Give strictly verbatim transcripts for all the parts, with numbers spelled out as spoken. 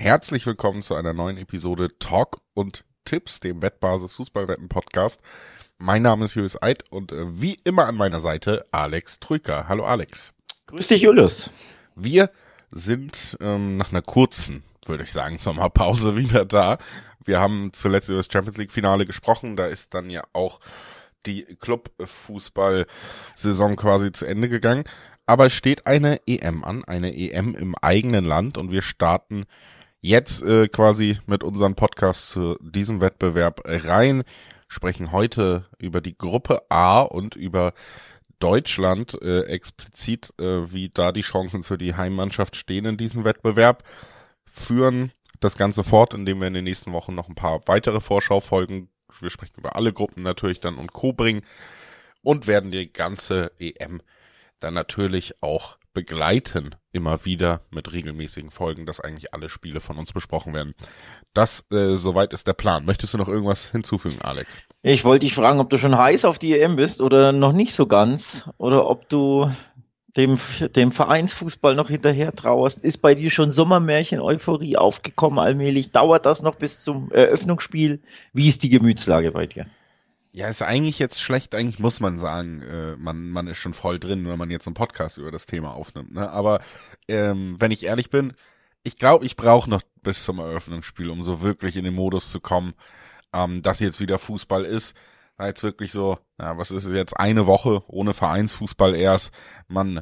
Herzlich willkommen zu einer neuen Episode Talk und Tipps, dem Wettbasis Fußballwetten Podcast. Mein Name ist Julius Eid und äh, wie immer an meiner Seite Alex Trüker. Hallo Alex. Grüß dich, Julius. Wir sind ähm, nach einer kurzen, würde ich sagen, Sommerpause wieder da. Wir haben zuletzt über das Champions League Finale gesprochen. Da ist dann ja auch die Clubfußball-Saison quasi zu Ende gegangen. Aber es steht eine E M an, eine E M im eigenen Land und wir starten jetzt äh, quasi mit unserem Podcast zu diesem Wettbewerb rein, sprechen heute über die Gruppe A und über Deutschland äh, explizit, äh, wie da die Chancen für die Heimmannschaft stehen in diesem Wettbewerb, führen das Ganze fort, indem wir in den nächsten Wochen noch ein paar weitere Vorschaufolgen, wir sprechen über alle Gruppen natürlich dann und Co. bringen und werden die ganze E M dann natürlich auch begleiten, immer wieder mit regelmäßigen Folgen, dass eigentlich alle Spiele von uns besprochen werden. Das, äh, soweit ist der Plan. Möchtest du noch irgendwas hinzufügen, Alex? Ich wollte dich fragen, ob du schon heiß auf die E M bist oder noch nicht so ganz, oder ob du dem, dem Vereinsfußball noch hinterher trauerst. Ist bei dir schon Sommermärchen-Euphorie aufgekommen allmählich? Dauert das noch bis zum Eröffnungsspiel? Wie ist die Gemütslage bei dir? Ja, ist eigentlich jetzt schlecht, eigentlich muss man sagen, äh, man man ist schon voll drin, wenn man jetzt einen Podcast über das Thema aufnimmt, ne? Aber ähm, wenn ich ehrlich bin, ich glaube, ich brauche noch bis zum Eröffnungsspiel, um so wirklich in den Modus zu kommen, ähm, dass jetzt wieder Fußball ist. Da jetzt wirklich so, ja, was ist es jetzt, eine Woche ohne Vereinsfußball erst. Man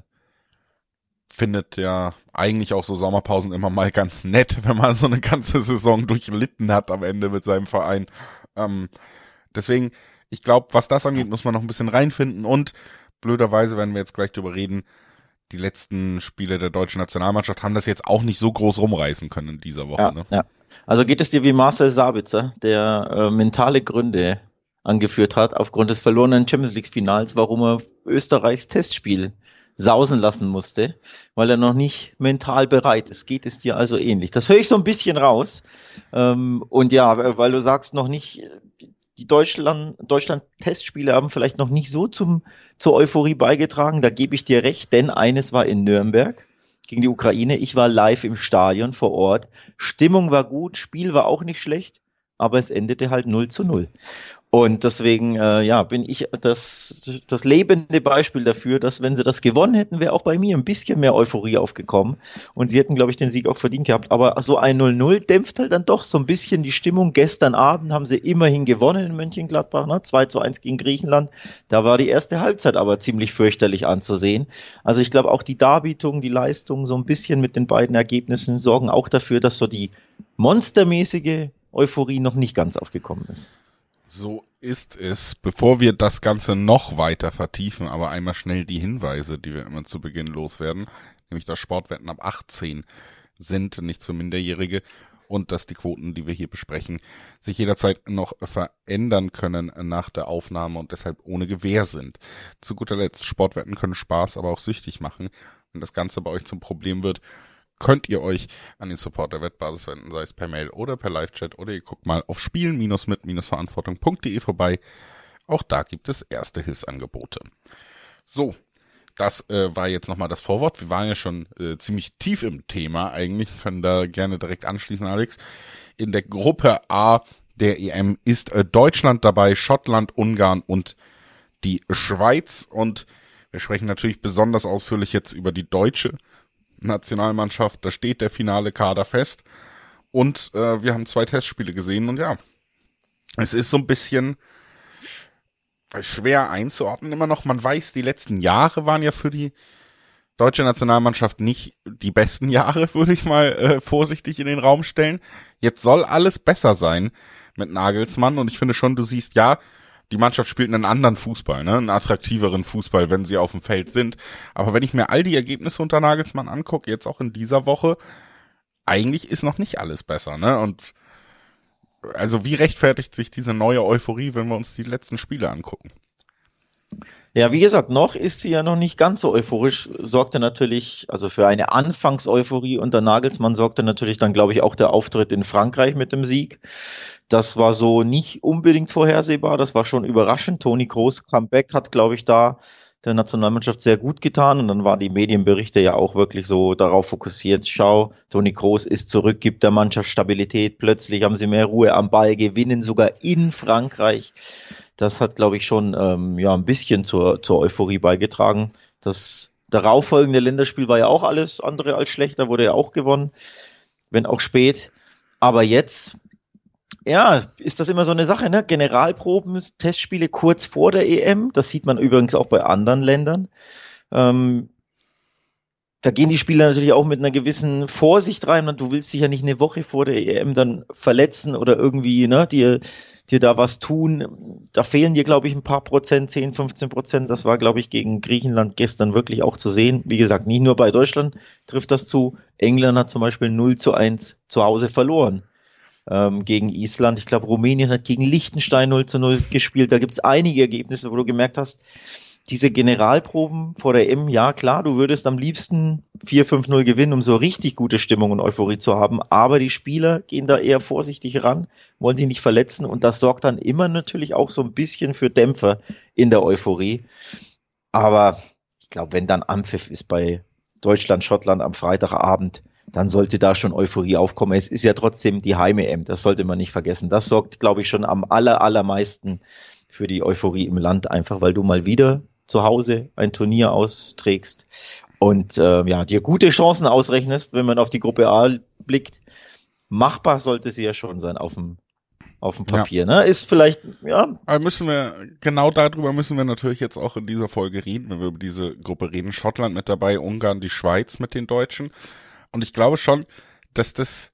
findet ja eigentlich auch so Sommerpausen immer mal ganz nett, wenn man so eine ganze Saison durchlitten hat am Ende mit seinem Verein. Ähm, deswegen, ich glaube, was das angeht, muss man noch ein bisschen reinfinden und blöderweise werden wir jetzt gleich drüber reden, die letzten Spiele der deutschen Nationalmannschaft haben das jetzt auch nicht so groß rumreißen können in dieser Woche. Ja, ne? ja. Also geht es dir wie Marcel Sabitzer, der äh, mentale Gründe angeführt hat, aufgrund des verlorenen Champions League Finals, warum er Österreichs Testspiel sausen lassen musste, weil er noch nicht mental bereit ist. Geht es dir also ähnlich? Das höre ich so ein bisschen raus. Ähm, und ja, weil du sagst, noch nicht, die Deutschland, Deutschland-Testspiele haben vielleicht noch nicht so zum, zur Euphorie beigetragen. Da gebe ich dir recht, denn eines war in Nürnberg gegen die Ukraine. Ich war live im Stadion vor Ort. Stimmung war gut, Spiel war auch nicht schlecht, aber es endete halt null zu null. Und deswegen, äh, ja, bin ich das, das lebende Beispiel dafür, dass wenn sie das gewonnen hätten, wäre auch bei mir ein bisschen mehr Euphorie aufgekommen. Und sie hätten, glaube ich, den Sieg auch verdient gehabt. Aber so ein null null dämpft halt dann doch so ein bisschen die Stimmung. Gestern Abend haben sie immerhin gewonnen in Mönchengladbach, ne? zwei zu eins gegen Griechenland. Da war die erste Halbzeit aber ziemlich fürchterlich anzusehen. Also ich glaube, auch die Darbietung, die Leistung, so ein bisschen mit den beiden Ergebnissen sorgen auch dafür, dass so die monstermäßige Euphorie noch nicht ganz aufgekommen ist. So ist es. Bevor wir das Ganze noch weiter vertiefen, aber einmal schnell die Hinweise, die wir immer zu Beginn loswerden, nämlich dass Sportwetten ab achtzehn sind, nichts für Minderjährige und dass die Quoten, die wir hier besprechen, sich jederzeit noch verändern können nach der Aufnahme und deshalb ohne Gewähr sind. Zu guter Letzt, Sportwetten können Spaß, aber auch süchtig machen. Wenn das Ganze bei euch zum Problem wird, könnt ihr euch an den Support der Wettbasis wenden, sei es per Mail oder per Live-Chat oder ihr guckt mal auf spielen-mit-verantwortung punkt de vorbei. Auch da gibt es erste Hilfsangebote. So, das äh, war jetzt nochmal das Vorwort. Wir waren ja schon äh, ziemlich tief im Thema eigentlich, können da gerne direkt anschließen, Alex. In der Gruppe A der E M ist äh, Deutschland dabei, Schottland, Ungarn und die Schweiz. Und wir sprechen natürlich besonders ausführlich jetzt über die deutsche Nationalmannschaft, da steht der finale Kader fest und äh, wir haben zwei Testspiele gesehen und ja, es ist so ein bisschen schwer einzuordnen immer noch. Man weiß, die letzten Jahre waren ja für die deutsche Nationalmannschaft nicht die besten Jahre, würde ich mal äh, vorsichtig in den Raum stellen. Jetzt soll alles besser sein mit Nagelsmann und ich finde schon, du siehst, ja, die Mannschaft spielt einen anderen Fußball, ne, einen attraktiveren Fußball, wenn sie auf dem Feld sind. Aber wenn ich mir all die Ergebnisse unter Nagelsmann angucke, jetzt auch in dieser Woche, eigentlich ist noch nicht alles besser, ne? Und also wie rechtfertigt sich diese neue Euphorie, wenn wir uns die letzten Spiele angucken? Ja, wie gesagt, noch ist sie ja noch nicht ganz so euphorisch, sorgte natürlich, also für eine Anfangseuphorie unter Nagelsmann sorgte natürlich dann, glaube ich, auch der Auftritt in Frankreich mit dem Sieg. Das war so nicht unbedingt vorhersehbar, das war schon überraschend. Toni Kroos Comeback hat, glaube ich, da der Nationalmannschaft sehr gut getan und dann waren die Medienberichte ja auch wirklich so darauf fokussiert, schau, Toni Kroos ist zurück, gibt der Mannschaft Stabilität, plötzlich haben sie mehr Ruhe am Ball, gewinnen sogar in Frankreich. Das hat, glaube ich, schon ähm, ja ein bisschen zur, zur Euphorie beigetragen. Das darauffolgende Länderspiel war ja auch alles andere als schlecht, da wurde ja auch gewonnen, wenn auch spät. Aber jetzt, ja, ist das immer so eine Sache, ne? Generalproben, Testspiele kurz vor der E M, das sieht man übrigens auch bei anderen Ländern. Ähm, da gehen die Spieler natürlich auch mit einer gewissen Vorsicht rein und du willst dich ja nicht eine Woche vor der E M dann verletzen oder irgendwie, ne, dir, dir da was tun. Da fehlen dir, glaube ich, ein paar Prozent, zehn, fünfzehn Prozent. Das war, glaube ich, gegen Griechenland gestern wirklich auch zu sehen. Wie gesagt, nicht nur bei Deutschland trifft das zu. England hat zum Beispiel null zu eins zu Hause verloren. Ähm, gegen Island. Ich glaube, Rumänien hat gegen Liechtenstein null zu null gespielt. Da gibt es einige Ergebnisse, wo du gemerkt hast, diese Generalproben vor der E M, ja klar, du würdest am liebsten vier fünf null gewinnen, um so richtig gute Stimmung und Euphorie zu haben, aber die Spieler gehen da eher vorsichtig ran, wollen sich nicht verletzen und das sorgt dann immer natürlich auch so ein bisschen für Dämpfer in der Euphorie. Aber ich glaube, wenn dann Anpfiff ist bei Deutschland, Schottland am Freitagabend, dann sollte da schon Euphorie aufkommen. Es ist ja trotzdem die Heim-E M, das sollte man nicht vergessen. Das sorgt, glaube ich, schon am aller, allermeisten für die Euphorie im Land, einfach weil du mal wieder zu Hause ein Turnier austrägst und äh, ja, dir gute Chancen ausrechnest, wenn man auf die Gruppe A blickt. Machbar sollte sie ja schon sein auf dem auf dem Papier, ja. Ne? Ist vielleicht, ja. Aber müssen wir, genau darüber müssen wir natürlich jetzt auch in dieser Folge reden, wenn wir über diese Gruppe reden. Schottland mit dabei, Ungarn, die Schweiz mit den Deutschen. Und ich glaube schon, dass das,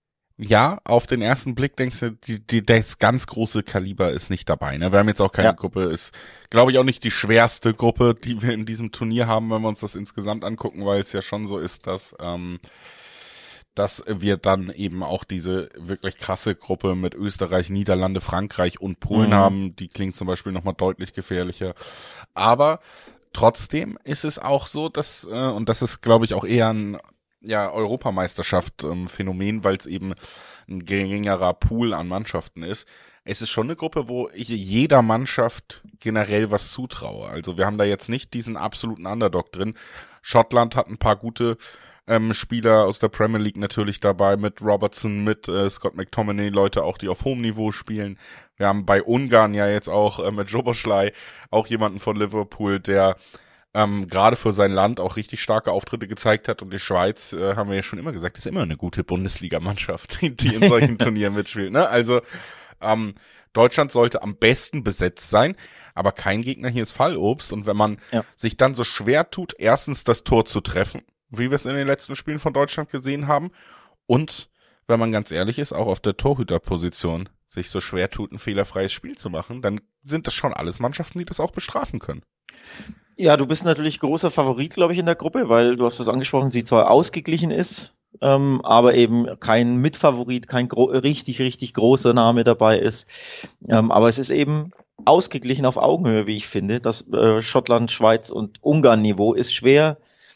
ja, auf den ersten Blick denkst du, die, die, das ganz große Kaliber ist nicht dabei. Ne? Wir haben jetzt auch keine ja. Gruppe, ist, glaube ich, auch nicht die schwerste Gruppe, die wir in diesem Turnier haben, wenn wir uns das insgesamt angucken, weil es ja schon so ist, dass ähm, dass wir dann eben auch diese wirklich krasse Gruppe mit Österreich, Niederlande, Frankreich und Polen mhm. haben. Die klingt zum Beispiel nochmal deutlich gefährlicher. Aber trotzdem ist es auch so, dass, äh, und das ist, glaube ich, auch eher ein ja Europameisterschaft ähm, Phänomen, weil es eben ein geringerer Pool an Mannschaften ist. Es ist schon eine Gruppe, wo ich jeder Mannschaft generell was zutraue. Also wir haben da jetzt nicht diesen absoluten Underdog drin. Schottland hat ein paar gute ähm, Spieler aus der Premier League natürlich dabei, mit Robertson, mit äh, Scott McTominay, Leute auch, die auf hohem Niveau spielen. Wir haben bei Ungarn ja jetzt auch äh, mit Szoboszlai auch jemanden von Liverpool, der ähm, gerade für sein Land auch richtig starke Auftritte gezeigt hat. Und die Schweiz, äh, haben wir ja schon immer gesagt, ist immer eine gute Bundesligamannschaft, die, die in solchen Turnieren mitspielt. Ne? Also ähm, Deutschland sollte am besten besetzt sein, aber kein Gegner hier ist Fallobst. Und wenn man ja. sich dann so schwer tut, erstens das Tor zu treffen, wie wir es in den letzten Spielen von Deutschland gesehen haben, und wenn man ganz ehrlich ist, auch auf der Torhüterposition sich so schwer tut, ein fehlerfreies Spiel zu machen, dann sind das schon alles Mannschaften, die das auch bestrafen können. Ja, du bist natürlich großer Favorit, glaube ich, in der Gruppe, weil du hast es angesprochen, sie zwar ausgeglichen ist, ähm, aber eben kein Mitfavorit, kein gro- richtig, richtig großer Name dabei ist. Ähm, aber es ist eben ausgeglichen auf Augenhöhe, wie ich finde. Das äh, Schottland, Schweiz und Ungarn-Niveau ist schwer,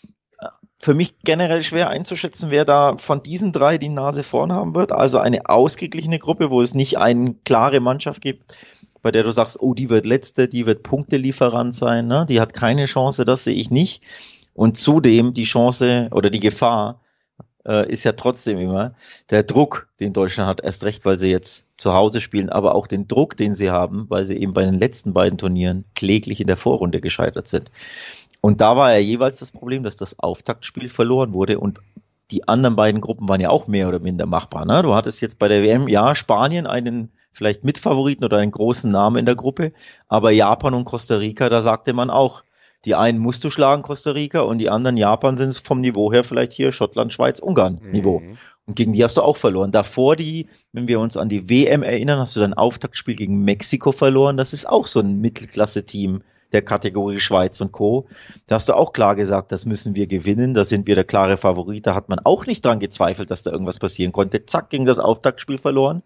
für mich generell schwer einzuschätzen, wer da von diesen drei die Nase vorn haben wird. Also eine ausgeglichene Gruppe, wo es nicht eine klare Mannschaft gibt, bei der du sagst, oh, die wird Letzte, die wird Punktelieferant sein, ne? Die hat keine Chance, das sehe ich nicht. Und zudem die Chance oder die Gefahr äh, ist ja trotzdem immer der Druck, den Deutschland hat, erst recht, weil sie jetzt zu Hause spielen, aber auch den Druck, den sie haben, weil sie eben bei den letzten beiden Turnieren kläglich in der Vorrunde gescheitert sind. Und da war ja jeweils das Problem, dass das Auftaktspiel verloren wurde und die anderen beiden Gruppen waren ja auch mehr oder minder machbar. Ne? Du hattest jetzt bei der W M, ja, Spanien einen vielleicht Mitfavoriten oder einen großen Namen in der Gruppe, aber Japan und Costa Rica, da sagte man auch, die einen musst du schlagen, Costa Rica, und die anderen, Japan, sind vom Niveau her vielleicht hier Schottland, Schweiz, Ungarn Niveau. Mhm. Und gegen die hast du auch verloren. Davor die, wenn wir uns an die W M erinnern, hast du dein Auftaktspiel gegen Mexiko verloren. Das ist auch so ein Mittelklasse-Team der Kategorie Schweiz und Co. Da hast du auch klar gesagt, das müssen wir gewinnen, da sind wir der klare Favorit, da hat man auch nicht dran gezweifelt, dass da irgendwas passieren konnte. Zack, gegen das Auftaktspiel verloren.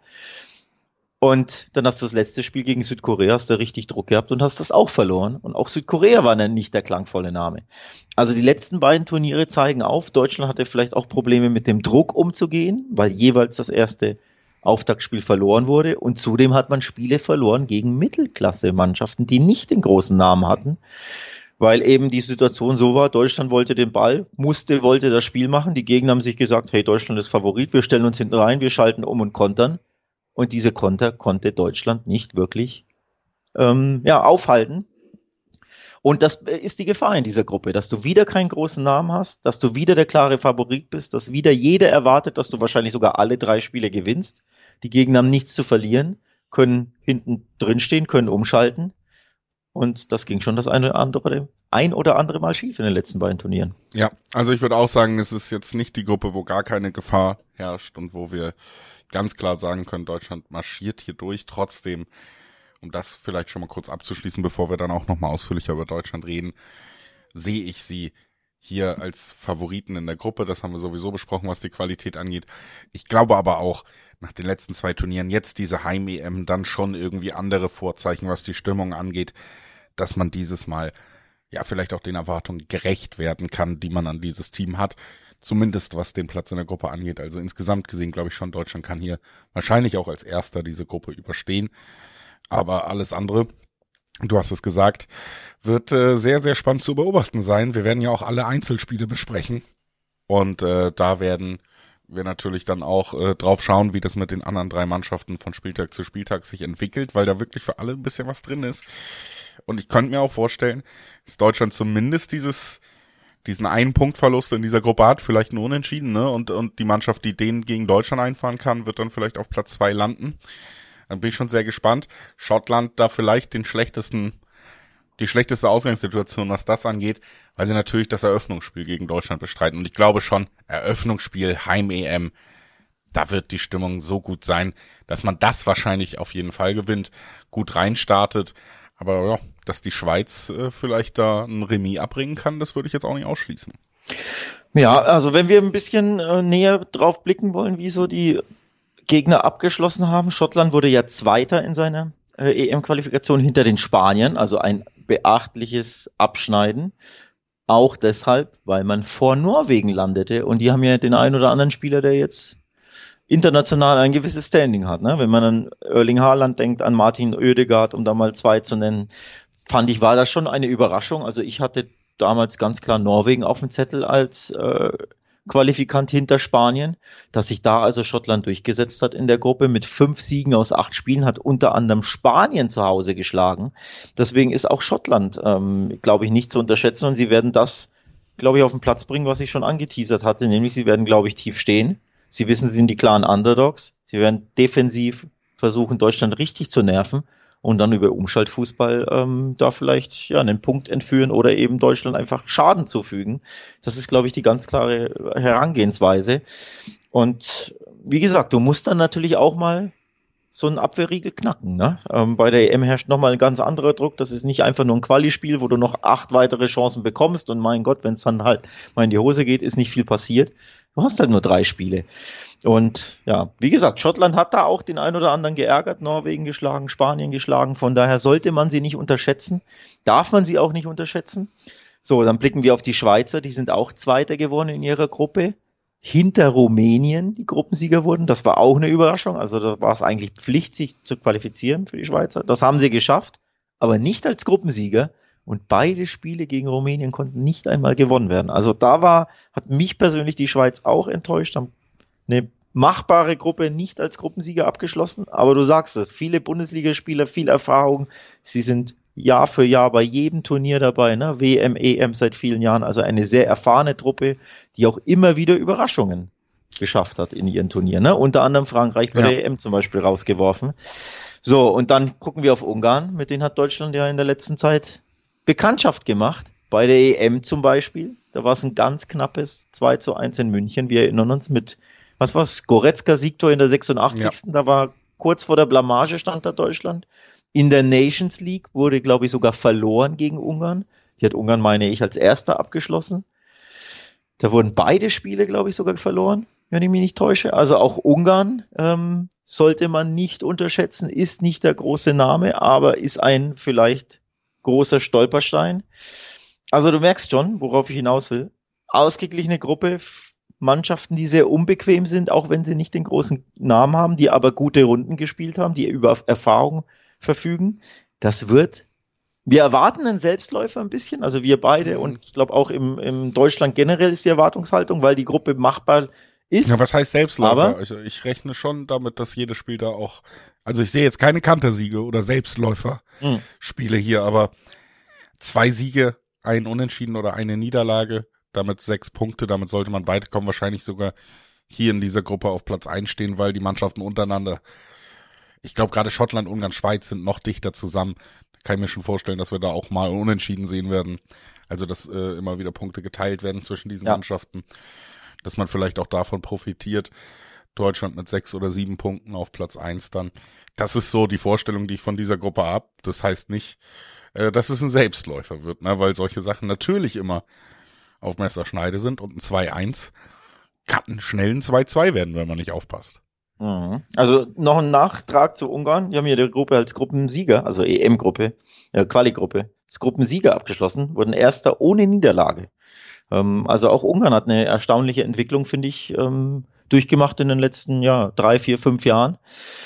Und dann hast du das letzte Spiel gegen Südkorea, hast du richtig Druck gehabt und hast das auch verloren. Und auch Südkorea war dann nicht der klangvolle Name. Also die letzten beiden Turniere zeigen auf, Deutschland hatte vielleicht auch Probleme mit dem Druck umzugehen, weil jeweils das erste Auftaktspiel verloren wurde, und zudem hat man Spiele verloren gegen Mittelklasse-Mannschaften, die nicht den großen Namen hatten. weil eben die Situation so war, Deutschland wollte den Ball, musste, wollte das Spiel machen. Die Gegner haben sich gesagt, hey, Deutschland ist Favorit, wir stellen uns hinten rein, wir schalten um und kontern. Und diese Konter konnte Deutschland nicht wirklich ähm, ja, aufhalten. Und das ist die Gefahr in dieser Gruppe, dass du wieder keinen großen Namen hast, dass du wieder der klare Favorit bist, dass wieder jeder erwartet, dass du wahrscheinlich sogar alle drei Spiele gewinnst. Die Gegner haben nichts zu verlieren, können hinten drin stehen, können umschalten. Und das ging schon das eine oder andere, ein oder andere Mal schief in den letzten beiden Turnieren. Ja, also ich würde auch sagen, es ist jetzt nicht die Gruppe, wo gar keine Gefahr herrscht und wo wir ganz klar sagen können, Deutschland marschiert hier durch. Trotzdem, um das vielleicht schon mal kurz abzuschließen, bevor wir dann auch nochmal ausführlicher über Deutschland reden, sehe ich sie hier als Favoriten in der Gruppe. Das haben wir sowieso besprochen, was die Qualität angeht. Ich glaube aber auch, nach den letzten zwei Turnieren, jetzt diese Heim-E M, dann schon irgendwie andere Vorzeichen, was die Stimmung angeht, dass man dieses Mal ja vielleicht auch den Erwartungen gerecht werden kann, die man an dieses Team hat. Zumindest was den Platz in der Gruppe angeht. Also insgesamt gesehen glaube ich schon, Deutschland kann hier wahrscheinlich auch als Erster diese Gruppe überstehen. Aber alles andere, du hast es gesagt, wird äh, sehr, sehr spannend zu beobachten sein. Wir werden ja auch alle Einzelspiele besprechen. Und äh, da werden wir natürlich dann auch äh, drauf schauen, wie das mit den anderen drei Mannschaften von Spieltag zu Spieltag sich entwickelt, weil da wirklich für alle ein bisschen was drin ist. Und ich könnte mir auch vorstellen, dass Deutschland zumindest dieses diesen einen Punktverlust in dieser Gruppe hat, vielleicht nur unentschieden, ne? Und und die Mannschaft, die den gegen Deutschland einfahren kann, wird dann vielleicht auf Platz zwei landen. Dann bin ich schon sehr gespannt. Schottland da vielleicht den schlechtesten, die schlechteste Ausgangssituation, was das angeht, weil sie natürlich das Eröffnungsspiel gegen Deutschland bestreiten. Und ich glaube schon, Eröffnungsspiel, Heim-E M, da wird die Stimmung so gut sein, dass man das wahrscheinlich auf jeden Fall gewinnt, gut reinstartet. Aber ja, dass die Schweiz äh, vielleicht da ein Remis abbringen kann, das würde ich jetzt auch nicht ausschließen. Ja, also wenn wir ein bisschen äh, näher drauf blicken wollen, wie so die Gegner abgeschlossen haben. Schottland wurde ja Zweiter in seiner äh, E M-Qualifikation hinter den Spaniern, also ein beachtliches Abschneiden. Auch deshalb, weil man vor Norwegen landete und die haben ja den einen oder anderen Spieler, der jetzt international ein gewisses Standing hat. Ne? Wenn man an Erling Haaland denkt, an Martin Oedegaard, um da mal zwei zu nennen, fand ich, war das schon eine Überraschung. Also ich hatte damals ganz klar Norwegen auf dem Zettel als äh, Qualifikant hinter Spanien, dass sich da also Schottland durchgesetzt hat in der Gruppe mit fünf Siegen aus acht Spielen, hat unter anderem Spanien zu Hause geschlagen. Deswegen ist auch Schottland, ähm, glaube ich, nicht zu unterschätzen und sie werden das, glaube ich, auf den Platz bringen, was ich schon angeteasert hatte, nämlich sie werden, glaube ich, tief stehen. Sie wissen, sie sind die klaren Underdogs. Sie werden defensiv versuchen, Deutschland richtig zu nerven und dann über Umschaltfußball ähm, da vielleicht ja einen Punkt entführen oder eben Deutschland einfach Schaden zufügen. Das ist, glaube ich, die ganz klare Herangehensweise. Und wie gesagt, du musst dann natürlich auch mal so einen Abwehrriegel knacken. Ne? Ähm, bei der E M herrscht nochmal ein ganz anderer Druck. Das ist nicht einfach nur ein Quali-Spiel, wo du noch acht weitere Chancen bekommst und mein Gott, wenn es dann halt mal in die Hose geht, ist nicht viel passiert. Du hast halt nur drei Spiele. Und ja, wie gesagt, Schottland hat da auch den einen oder anderen geärgert, Norwegen geschlagen, Spanien geschlagen. Von daher sollte man sie nicht unterschätzen. Darf man sie auch nicht unterschätzen. So, dann blicken wir auf die Schweizer. Die sind auch Zweiter geworden in ihrer Gruppe. Hinter Rumänien, die Gruppensieger wurden. Das war auch eine Überraschung. Also da war es eigentlich Pflicht, sich zu qualifizieren für die Schweizer. Das haben sie geschafft, aber nicht als Gruppensieger. Und beide Spiele gegen Rumänien konnten nicht einmal gewonnen werden. Also da war, hat mich persönlich die Schweiz auch enttäuscht, haben eine machbare Gruppe nicht als Gruppensieger abgeschlossen. Aber du sagst es, viele Bundesligaspieler, viel Erfahrung. Sie sind Jahr für Jahr bei jedem Turnier dabei, ne? W M, E M seit vielen Jahren. Also eine sehr erfahrene Truppe, die auch immer wieder Überraschungen geschafft hat in ihren Turnieren. Ne? Unter anderem Frankreich bei ja. der E M zum Beispiel rausgeworfen. So, und dann gucken wir auf Ungarn. Mit denen hat Deutschland ja in der letzten Zeit Bekanntschaft gemacht. Bei der E M zum Beispiel. Da war es ein ganz knappes zwei zu eins in München. Wir erinnern uns mit, was war's, Goretzka-Siegtor in der sechsundachtzigsten Ja. Da war kurz vor der Blamage stand da Deutschland. In der Nations League wurde, glaube ich, sogar verloren gegen Ungarn. Die hat Ungarn, meine ich, als Erster abgeschlossen. Da wurden beide Spiele, glaube ich, sogar verloren, wenn ich mich nicht täusche. Also auch Ungarn ähm, sollte man nicht unterschätzen, ist nicht der große Name, aber ist ein vielleicht großer Stolperstein. Also du merkst schon, worauf ich hinaus will. Ausgeglichene Gruppe, Mannschaften, die sehr unbequem sind, auch wenn sie nicht den großen Namen haben, die aber gute Runden gespielt haben, die über Erfahrung verfügen. Das wird Wir erwarten einen Selbstläufer ein bisschen, also wir beide und ich glaube auch im, im Deutschland generell ist die Erwartungshaltung, weil die Gruppe machbar ist. Ja, was heißt Selbstläufer? Aber Also ich rechne schon damit, dass jedes Spiel da auch, also ich sehe jetzt keine Kantersiege oder Selbstläufer-Spiele hm. hier, aber zwei Siege, ein Unentschieden oder eine Niederlage, damit sechs Punkte, damit sollte man weiterkommen, wahrscheinlich sogar hier in dieser Gruppe auf Platz eins stehen, weil die Mannschaften untereinander, ich glaube gerade Schottland, Ungarn, Schweiz sind noch dichter zusammen. Da kann ich mir schon vorstellen, dass wir da auch mal Unentschieden sehen werden. Also dass äh, immer wieder Punkte geteilt werden zwischen diesen ja. Mannschaften. Dass man vielleicht auch davon profitiert. Deutschland mit sechs oder sieben Punkten auf Platz eins dann. Das ist so die Vorstellung, die ich von dieser Gruppe habe. Das heißt nicht, äh, dass es ein Selbstläufer wird, ne? Weil solche Sachen natürlich immer auf Messerschneide sind und ein zwei eins kann schnell ein zwei zwei werden, wenn man nicht aufpasst. Also noch ein Nachtrag zu Ungarn. Wir haben hier die Gruppe als Gruppensieger, also E M-Gruppe, äh, Quali-Gruppe, als Gruppensieger abgeschlossen, wurden Erster ohne Niederlage. Ähm, also auch Ungarn hat eine erstaunliche Entwicklung, finde ich, ähm, durchgemacht in den letzten ja, drei, vier, fünf Jahren.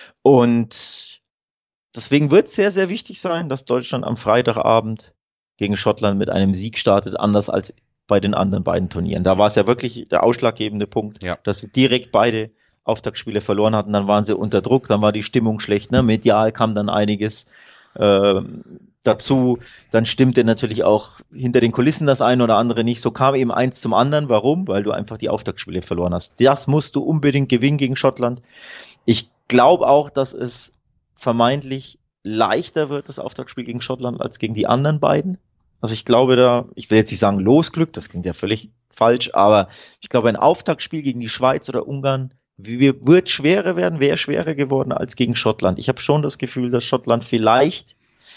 Und deswegen wird es sehr, sehr wichtig sein, dass Deutschland am Freitagabend gegen Schottland mit einem Sieg startet, anders als bei den anderen beiden Turnieren. Da war es ja wirklich der ausschlaggebende Punkt, ja. dass sie direkt beide Auftaktspiele verloren hatten, dann waren sie unter Druck, dann war die Stimmung schlecht, ne? Medial kam dann einiges äh, dazu, dann stimmte natürlich auch hinter den Kulissen das eine oder andere nicht, so kam eben eins zum anderen, warum? Weil du einfach die Auftaktspiele verloren hast. Das musst du unbedingt gewinnen gegen Schottland. Ich glaube auch, dass es vermeintlich leichter wird, das Auftaktspiel gegen Schottland, als gegen die anderen beiden. Also ich glaube da, ich will jetzt nicht sagen Losglück, das klingt ja völlig falsch, aber ich glaube ein Auftaktspiel gegen die Schweiz oder Ungarn wird schwerer werden, wäre schwerer geworden als gegen Schottland. Ich habe schon das Gefühl, dass Schottland vielleicht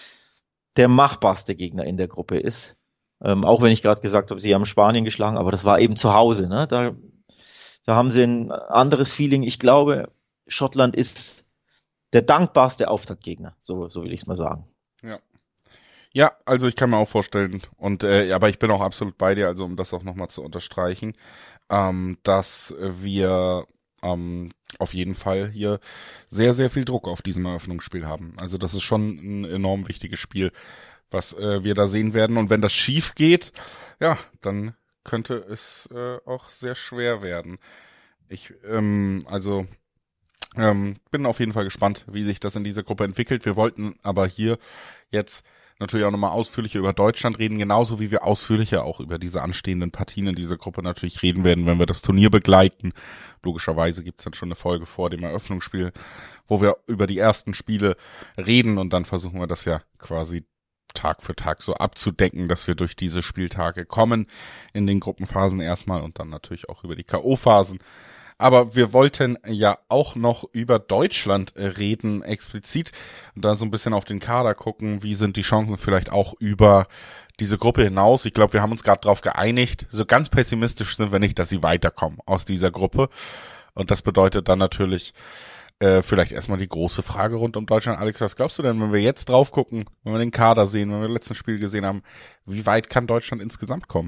der machbarste Gegner in der Gruppe ist. Ähm, auch wenn ich gerade gesagt habe, sie haben Spanien geschlagen, aber das war eben zu Hause. Ne? Da, da haben sie ein anderes Feeling. Ich glaube, Schottland ist der dankbarste Auftaktgegner, so, so will ich es mal sagen. Ja. Ja, also ich kann mir auch vorstellen, und äh, aber ich bin auch absolut bei dir, also um das auch nochmal zu unterstreichen, ähm, dass wir ähm, auf jeden Fall hier sehr, sehr viel Druck auf diesem Eröffnungsspiel haben. Also das ist schon ein enorm wichtiges Spiel, was äh, wir da sehen werden. Und wenn das schief geht, ja, dann könnte es äh, auch sehr schwer werden. Ich, ähm, also ähm, bin auf jeden Fall gespannt, wie sich das in dieser Gruppe entwickelt. Wir wollten aber hier jetzt natürlich auch nochmal ausführlicher über Deutschland reden, genauso wie wir ausführlicher auch über diese anstehenden Partien in dieser Gruppe natürlich reden werden, wenn wir das Turnier begleiten. Logischerweise gibt's dann schon eine Folge vor dem Eröffnungsspiel, wo wir über die ersten Spiele reden und dann versuchen wir das ja quasi Tag für Tag so abzudecken, dass wir durch diese Spieltage kommen, in den Gruppenphasen erstmal und dann natürlich auch über die K O-Phasen. Aber wir wollten ja auch noch über Deutschland reden, explizit, und da so ein bisschen auf den Kader gucken, wie sind die Chancen vielleicht auch über diese Gruppe hinaus. Ich glaube, wir haben uns gerade darauf geeinigt, so ganz pessimistisch sind wir nicht, dass sie weiterkommen aus dieser Gruppe. Und das bedeutet dann natürlich äh, vielleicht erstmal die große Frage rund um Deutschland. Alex, was glaubst du denn, wenn wir jetzt drauf gucken, wenn wir den Kader sehen, wenn wir das letzte Spiel gesehen haben, wie weit kann Deutschland insgesamt kommen?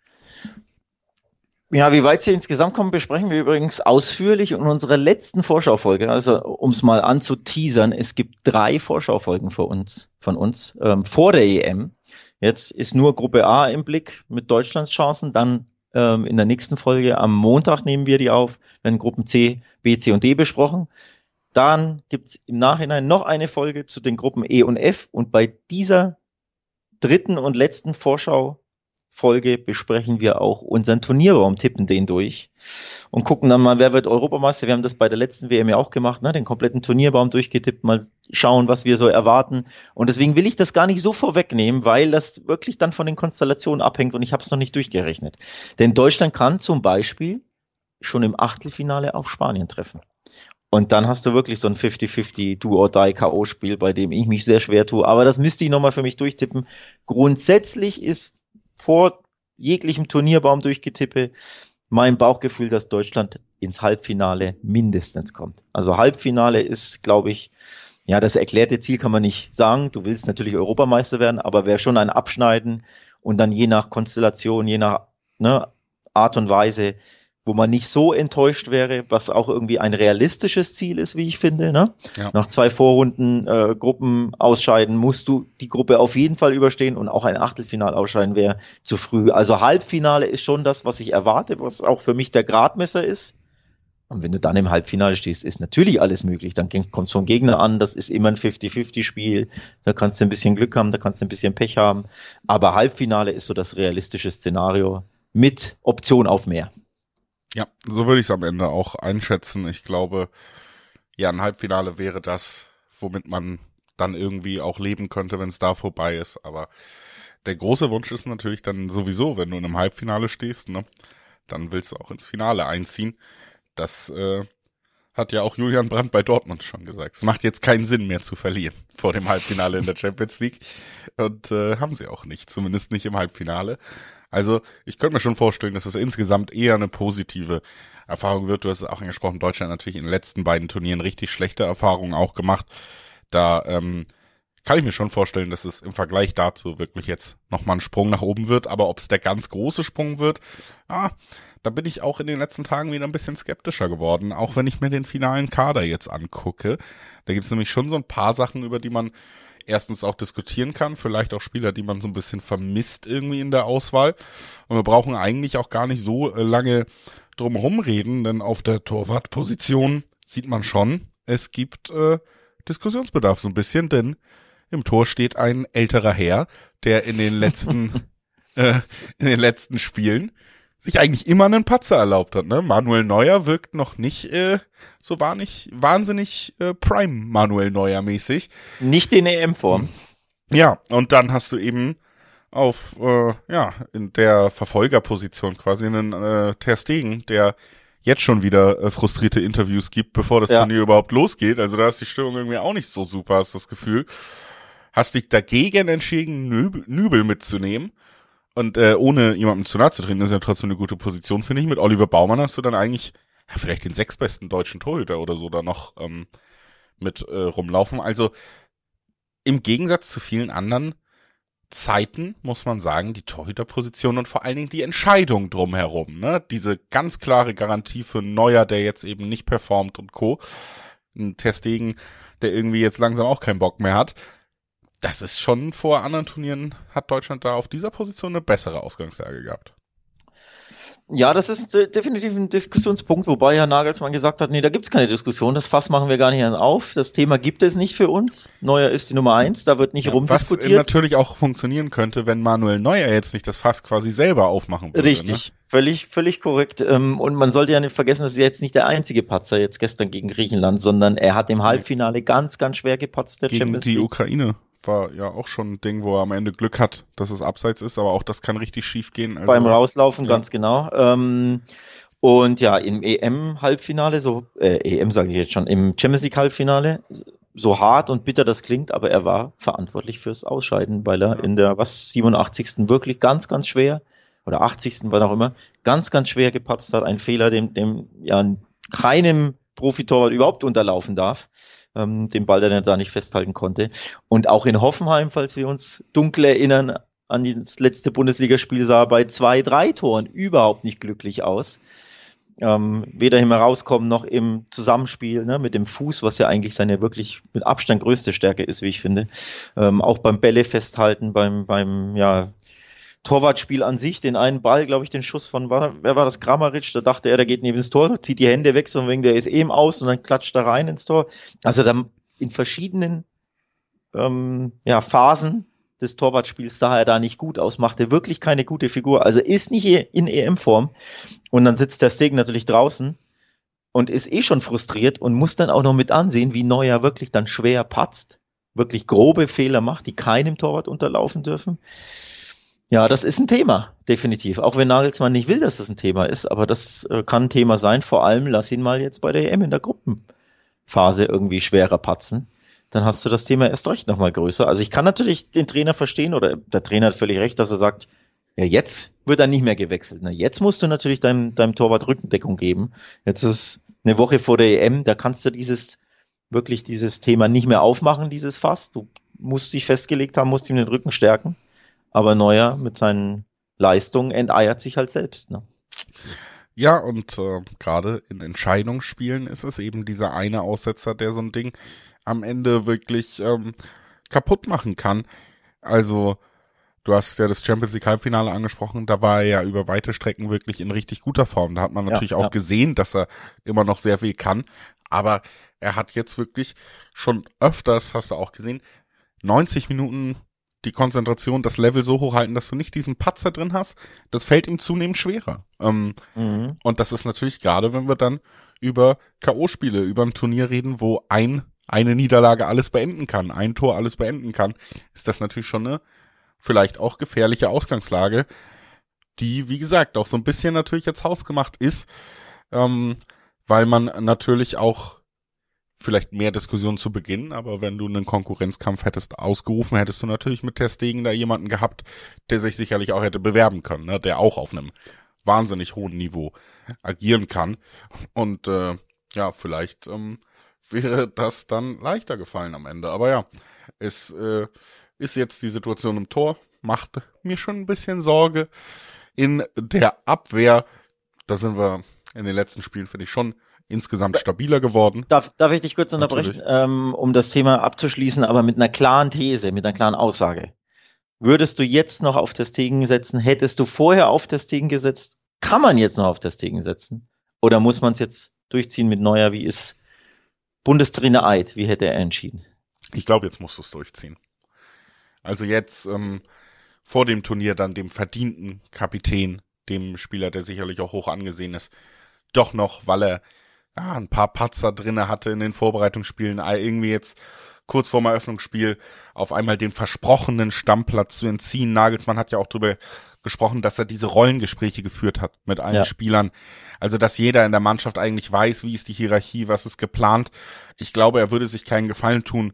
Ja, wie weit sie insgesamt kommen, besprechen wir übrigens ausführlich in unserer letzten Vorschaufolge. Also, um es mal anzuteasern, es gibt drei Vorschaufolgen für uns, von uns ähm, vor der E M. Jetzt ist nur Gruppe A im Blick mit Deutschlands Chancen. Dann ähm, in der nächsten Folge am Montag nehmen wir die auf, werden Gruppen C, B, C und D besprochen. Dann gibt's im Nachhinein noch eine Folge zu den Gruppen E und F. Und bei dieser dritten und letzten Vorschau Folge besprechen wir auch unseren Turnierbaum, tippen den durch und gucken dann mal, wer wird Europameister. Wir haben das bei der letzten W M ja auch gemacht, ne? Den kompletten Turnierbaum durchgetippt, mal schauen, was wir so erwarten. Und deswegen will ich das gar nicht so vorwegnehmen, weil das wirklich dann von den Konstellationen abhängt und ich habe es noch nicht durchgerechnet. Denn Deutschland kann zum Beispiel schon im Achtelfinale auf Spanien treffen. Und dann hast du wirklich so ein fünfzig fünfzig Do-or-Die-K O-Spiel, bei dem ich mich sehr schwer tue. Aber das müsste ich nochmal für mich durchtippen. Grundsätzlich ist vor jeglichem Turnierbaum durchgetippe, mein Bauchgefühl, dass Deutschland ins Halbfinale mindestens kommt. Also Halbfinale ist, glaube ich, ja, das erklärte Ziel kann man nicht sagen. Du willst natürlich Europameister werden, aber wäre schon ein Abschneiden und dann je nach Konstellation, je nach ne, Art und Weise wo man nicht so enttäuscht wäre, was auch irgendwie ein realistisches Ziel ist, wie ich finde. Ne? Ja. Nach zwei Vorrunden äh, Gruppen ausscheiden, musst du die Gruppe auf jeden Fall überstehen und auch ein Achtelfinal ausscheiden wäre zu früh. Also Halbfinale ist schon das, was ich erwarte, was auch für mich der Gradmesser ist. Und wenn du dann im Halbfinale stehst, ist natürlich alles möglich. Dann kommt es vom Gegner an, das ist immer ein fünfzig fünfzig Spiel. Da kannst du ein bisschen Glück haben, da kannst du ein bisschen Pech haben. Aber Halbfinale ist so das realistische Szenario mit Option auf mehr. Ja, so würde ich es am Ende auch einschätzen. Ich glaube, ja, ein Halbfinale wäre das, womit man dann irgendwie auch leben könnte, wenn es da vorbei ist. Aber der große Wunsch ist natürlich dann sowieso, wenn du in einem Halbfinale stehst, ne, dann willst du auch ins Finale einziehen. Das äh, hat ja auch Julian Brandt bei Dortmund schon gesagt. Es macht jetzt keinen Sinn mehr zu verlieren vor dem Halbfinale in der Champions League. Und äh, haben sie auch nicht, zumindest nicht im Halbfinale. Also ich könnte mir schon vorstellen, dass es insgesamt eher eine positive Erfahrung wird. Du hast es auch angesprochen, Deutschland natürlich in den letzten beiden Turnieren richtig schlechte Erfahrungen auch gemacht. Da ähm, kann ich mir schon vorstellen, dass es im Vergleich dazu wirklich jetzt nochmal ein Sprung nach oben wird. Aber ob es der ganz große Sprung wird, ah, da bin ich auch in den letzten Tagen wieder ein bisschen skeptischer geworden. Auch wenn ich mir den finalen Kader jetzt angucke. Da gibt es nämlich schon so ein paar Sachen, über die man erstens auch diskutieren kann, vielleicht auch Spieler, die man so ein bisschen vermisst irgendwie in der Auswahl. Und wir brauchen eigentlich auch gar nicht so lange drum rumreden, denn auf der Torwartposition sieht man schon, es gibt äh, Diskussionsbedarf so ein bisschen, denn im Tor steht ein älterer Herr, der in den letzten äh, in den letzten Spielen sich eigentlich immer einen Patzer erlaubt hat. Ne? Manuel Neuer wirkt noch nicht äh, so war nicht wahnsinnig äh, Prime Manuel Neuer mäßig. Nicht in E M-Form. Ja, und dann hast du eben auf äh, ja in der Verfolgerposition quasi einen äh, Ter Stegen, der jetzt schon wieder äh, frustrierte Interviews gibt, bevor das ja. Turnier überhaupt losgeht. Also da ist die Stimmung irgendwie auch nicht so super, hast das Gefühl. Hast dich dagegen entschieden, Nübel, Nübel mitzunehmen. Und äh, ohne jemandem zu nahe zu treten, ist ja trotzdem eine gute Position, finde ich. Mit Oliver Baumann hast du dann eigentlich ja, vielleicht den sechstbesten deutschen Torhüter oder so da noch ähm, mit äh, rumlaufen. Also im Gegensatz zu vielen anderen Zeiten, muss man sagen, die Torhüterposition und vor allen Dingen die Entscheidung drumherum, ne? Diese ganz klare Garantie für Neuer, der jetzt eben nicht performt und Co. Ein Ter Stegen, der irgendwie jetzt langsam auch keinen Bock mehr hat. Das ist schon vor anderen Turnieren, hat Deutschland da auf dieser Position eine bessere Ausgangslage gehabt. Ja, das ist äh, definitiv ein Diskussionspunkt, wobei Herr Nagelsmann gesagt hat, nee, da gibt's keine Diskussion, das Fass machen wir gar nicht auf, das Thema gibt es nicht für uns, Neuer ist die Nummer eins, da wird nicht ja, rumdiskutiert. Was natürlich auch funktionieren könnte, wenn Manuel Neuer jetzt nicht das Fass quasi selber aufmachen würde. Richtig, ne? völlig, völlig korrekt. Und man sollte ja nicht vergessen, das ist jetzt nicht der einzige Patzer jetzt gestern gegen Griechenland, sondern er hat im Halbfinale ganz, ganz schwer gepatzt, der gegen Champions die League. Ukraine. War ja auch schon ein Ding, wo er am Ende Glück hat, dass es abseits ist, aber auch das kann richtig schief gehen. Also, beim Rauslaufen, ja. ganz genau. Ähm, und ja, im E M-Halbfinale, so, äh, E M sage ich jetzt schon, im Champions League-Halbfinale, so hart und bitter das klingt, aber er war verantwortlich fürs Ausscheiden, weil er in der, was, siebenundachtzigsten wirklich ganz, ganz schwer, oder achtzigsten was auch immer, ganz, ganz schwer gepatzt hat. Ein Fehler, dem, dem ja keinem Profitorwart überhaupt unterlaufen darf. Den Ball, den er da nicht festhalten konnte. Und auch in Hoffenheim, falls wir uns dunkel erinnern, an das letzte Bundesligaspiel sah er bei zwei, drei Toren überhaupt nicht glücklich aus. Ähm, weder im Herauskommen noch im Zusammenspiel, ne, mit dem Fuß, was ja eigentlich seine wirklich mit Abstand größte Stärke ist, wie ich finde. Ähm, auch beim Bälle festhalten, beim, beim, ja, Torwartspiel an sich, den einen Ball, glaube ich, den Schuss von, war, wer war das, Kramaric, da dachte er, der geht neben ins Tor, zieht die Hände weg, so wegen der ist eben aus und dann klatscht da rein ins Tor. Also dann in verschiedenen ähm, ja, Phasen des Torwartspiels sah er da nicht gut aus, machte wirklich keine gute Figur, also ist nicht in E M-Form und dann sitzt der Stegen natürlich draußen und ist eh schon frustriert und muss dann auch noch mit ansehen, wie Neuer wirklich dann schwer patzt, wirklich grobe Fehler macht, die keinem Torwart unterlaufen dürfen. Ja, das ist ein Thema, definitiv. Auch wenn Nagelsmann nicht will, dass das ein Thema ist, aber das äh, kann ein Thema sein. Vor allem, lass ihn mal jetzt bei der E M in der Gruppenphase irgendwie schwerer patzen. Dann hast du das Thema erst recht nochmal größer. Also ich kann natürlich den Trainer verstehen, oder der Trainer hat völlig recht, dass er sagt, ja, jetzt wird er nicht mehr gewechselt. Na, jetzt musst du natürlich deinem, deinem Torwart Rückendeckung geben. Jetzt ist eine Woche vor der E M, da kannst du dieses, wirklich dieses Thema nicht mehr aufmachen, dieses Fass. Du musst dich festgelegt haben, musst ihm den Rücken stärken. Aber Neuer mit seinen Leistungen enteiert sich halt selbst. Ne? Ja, und äh, gerade in Entscheidungsspielen ist es eben dieser eine Aussetzer, der so ein Ding am Ende wirklich ähm, kaputt machen kann. Also, du hast ja das Champions League Halbfinale angesprochen, da war er ja über weite Strecken wirklich in richtig guter Form. Da hat man Ja, natürlich auch ja. gesehen, dass er immer noch sehr viel kann, aber er hat jetzt wirklich schon öfters, hast du auch gesehen, neunzig Minuten die Konzentration, das Level so hoch halten, dass du nicht diesen Patzer drin hast, das fällt ihm zunehmend schwerer. Ähm, Mhm. und das ist natürlich gerade, wenn wir dann über K O-Spiele, über ein Turnier reden, wo ein eine Niederlage alles beenden kann, ein Tor alles beenden kann, ist das natürlich schon eine vielleicht auch gefährliche Ausgangslage, die, wie gesagt, auch so ein bisschen natürlich jetzt hausgemacht ist, ähm, weil man natürlich auch vielleicht mehr Diskussionen zu Beginn, aber wenn du einen Konkurrenzkampf hättest ausgerufen, hättest du natürlich mit Ter Stegen da jemanden gehabt, der sich sicherlich auch hätte bewerben können, ne? Der auch auf einem wahnsinnig hohen Niveau agieren kann. Und äh, ja, vielleicht ähm, wäre das dann leichter gefallen am Ende. Aber ja, es äh, ist jetzt die Situation im Tor, macht mir schon ein bisschen Sorge. In der Abwehr, da sind wir in den letzten Spielen, finde ich, schon insgesamt stabiler geworden. Darf, darf ich dich kurz unterbrechen, ähm, um das Thema abzuschließen, aber mit einer klaren These, mit einer klaren Aussage. Würdest du jetzt noch auf Ter Stegen setzen? Hättest du vorher auf Ter Stegen gesetzt? Kann man jetzt noch auf Ter Stegen setzen? Oder muss man es jetzt durchziehen mit Neuer? Wie ist Bundestrainer Eid? Wie hätte er entschieden? Ich glaube, jetzt musst du es durchziehen. Also jetzt ähm, vor dem Turnier dann dem verdienten Kapitän, dem Spieler, der sicherlich auch hoch angesehen ist, doch noch, weil er ja, ein paar Patzer drinne hatte in den Vorbereitungsspielen, irgendwie jetzt kurz vorm Eröffnungsspiel auf einmal den versprochenen Stammplatz zu entziehen. Nagelsmann hat ja auch darüber gesprochen, dass er diese Rollengespräche geführt hat mit allen Ja. Spielern. Also, dass jeder in der Mannschaft eigentlich weiß, wie ist die Hierarchie, was ist geplant. Ich glaube, er würde sich keinen Gefallen tun,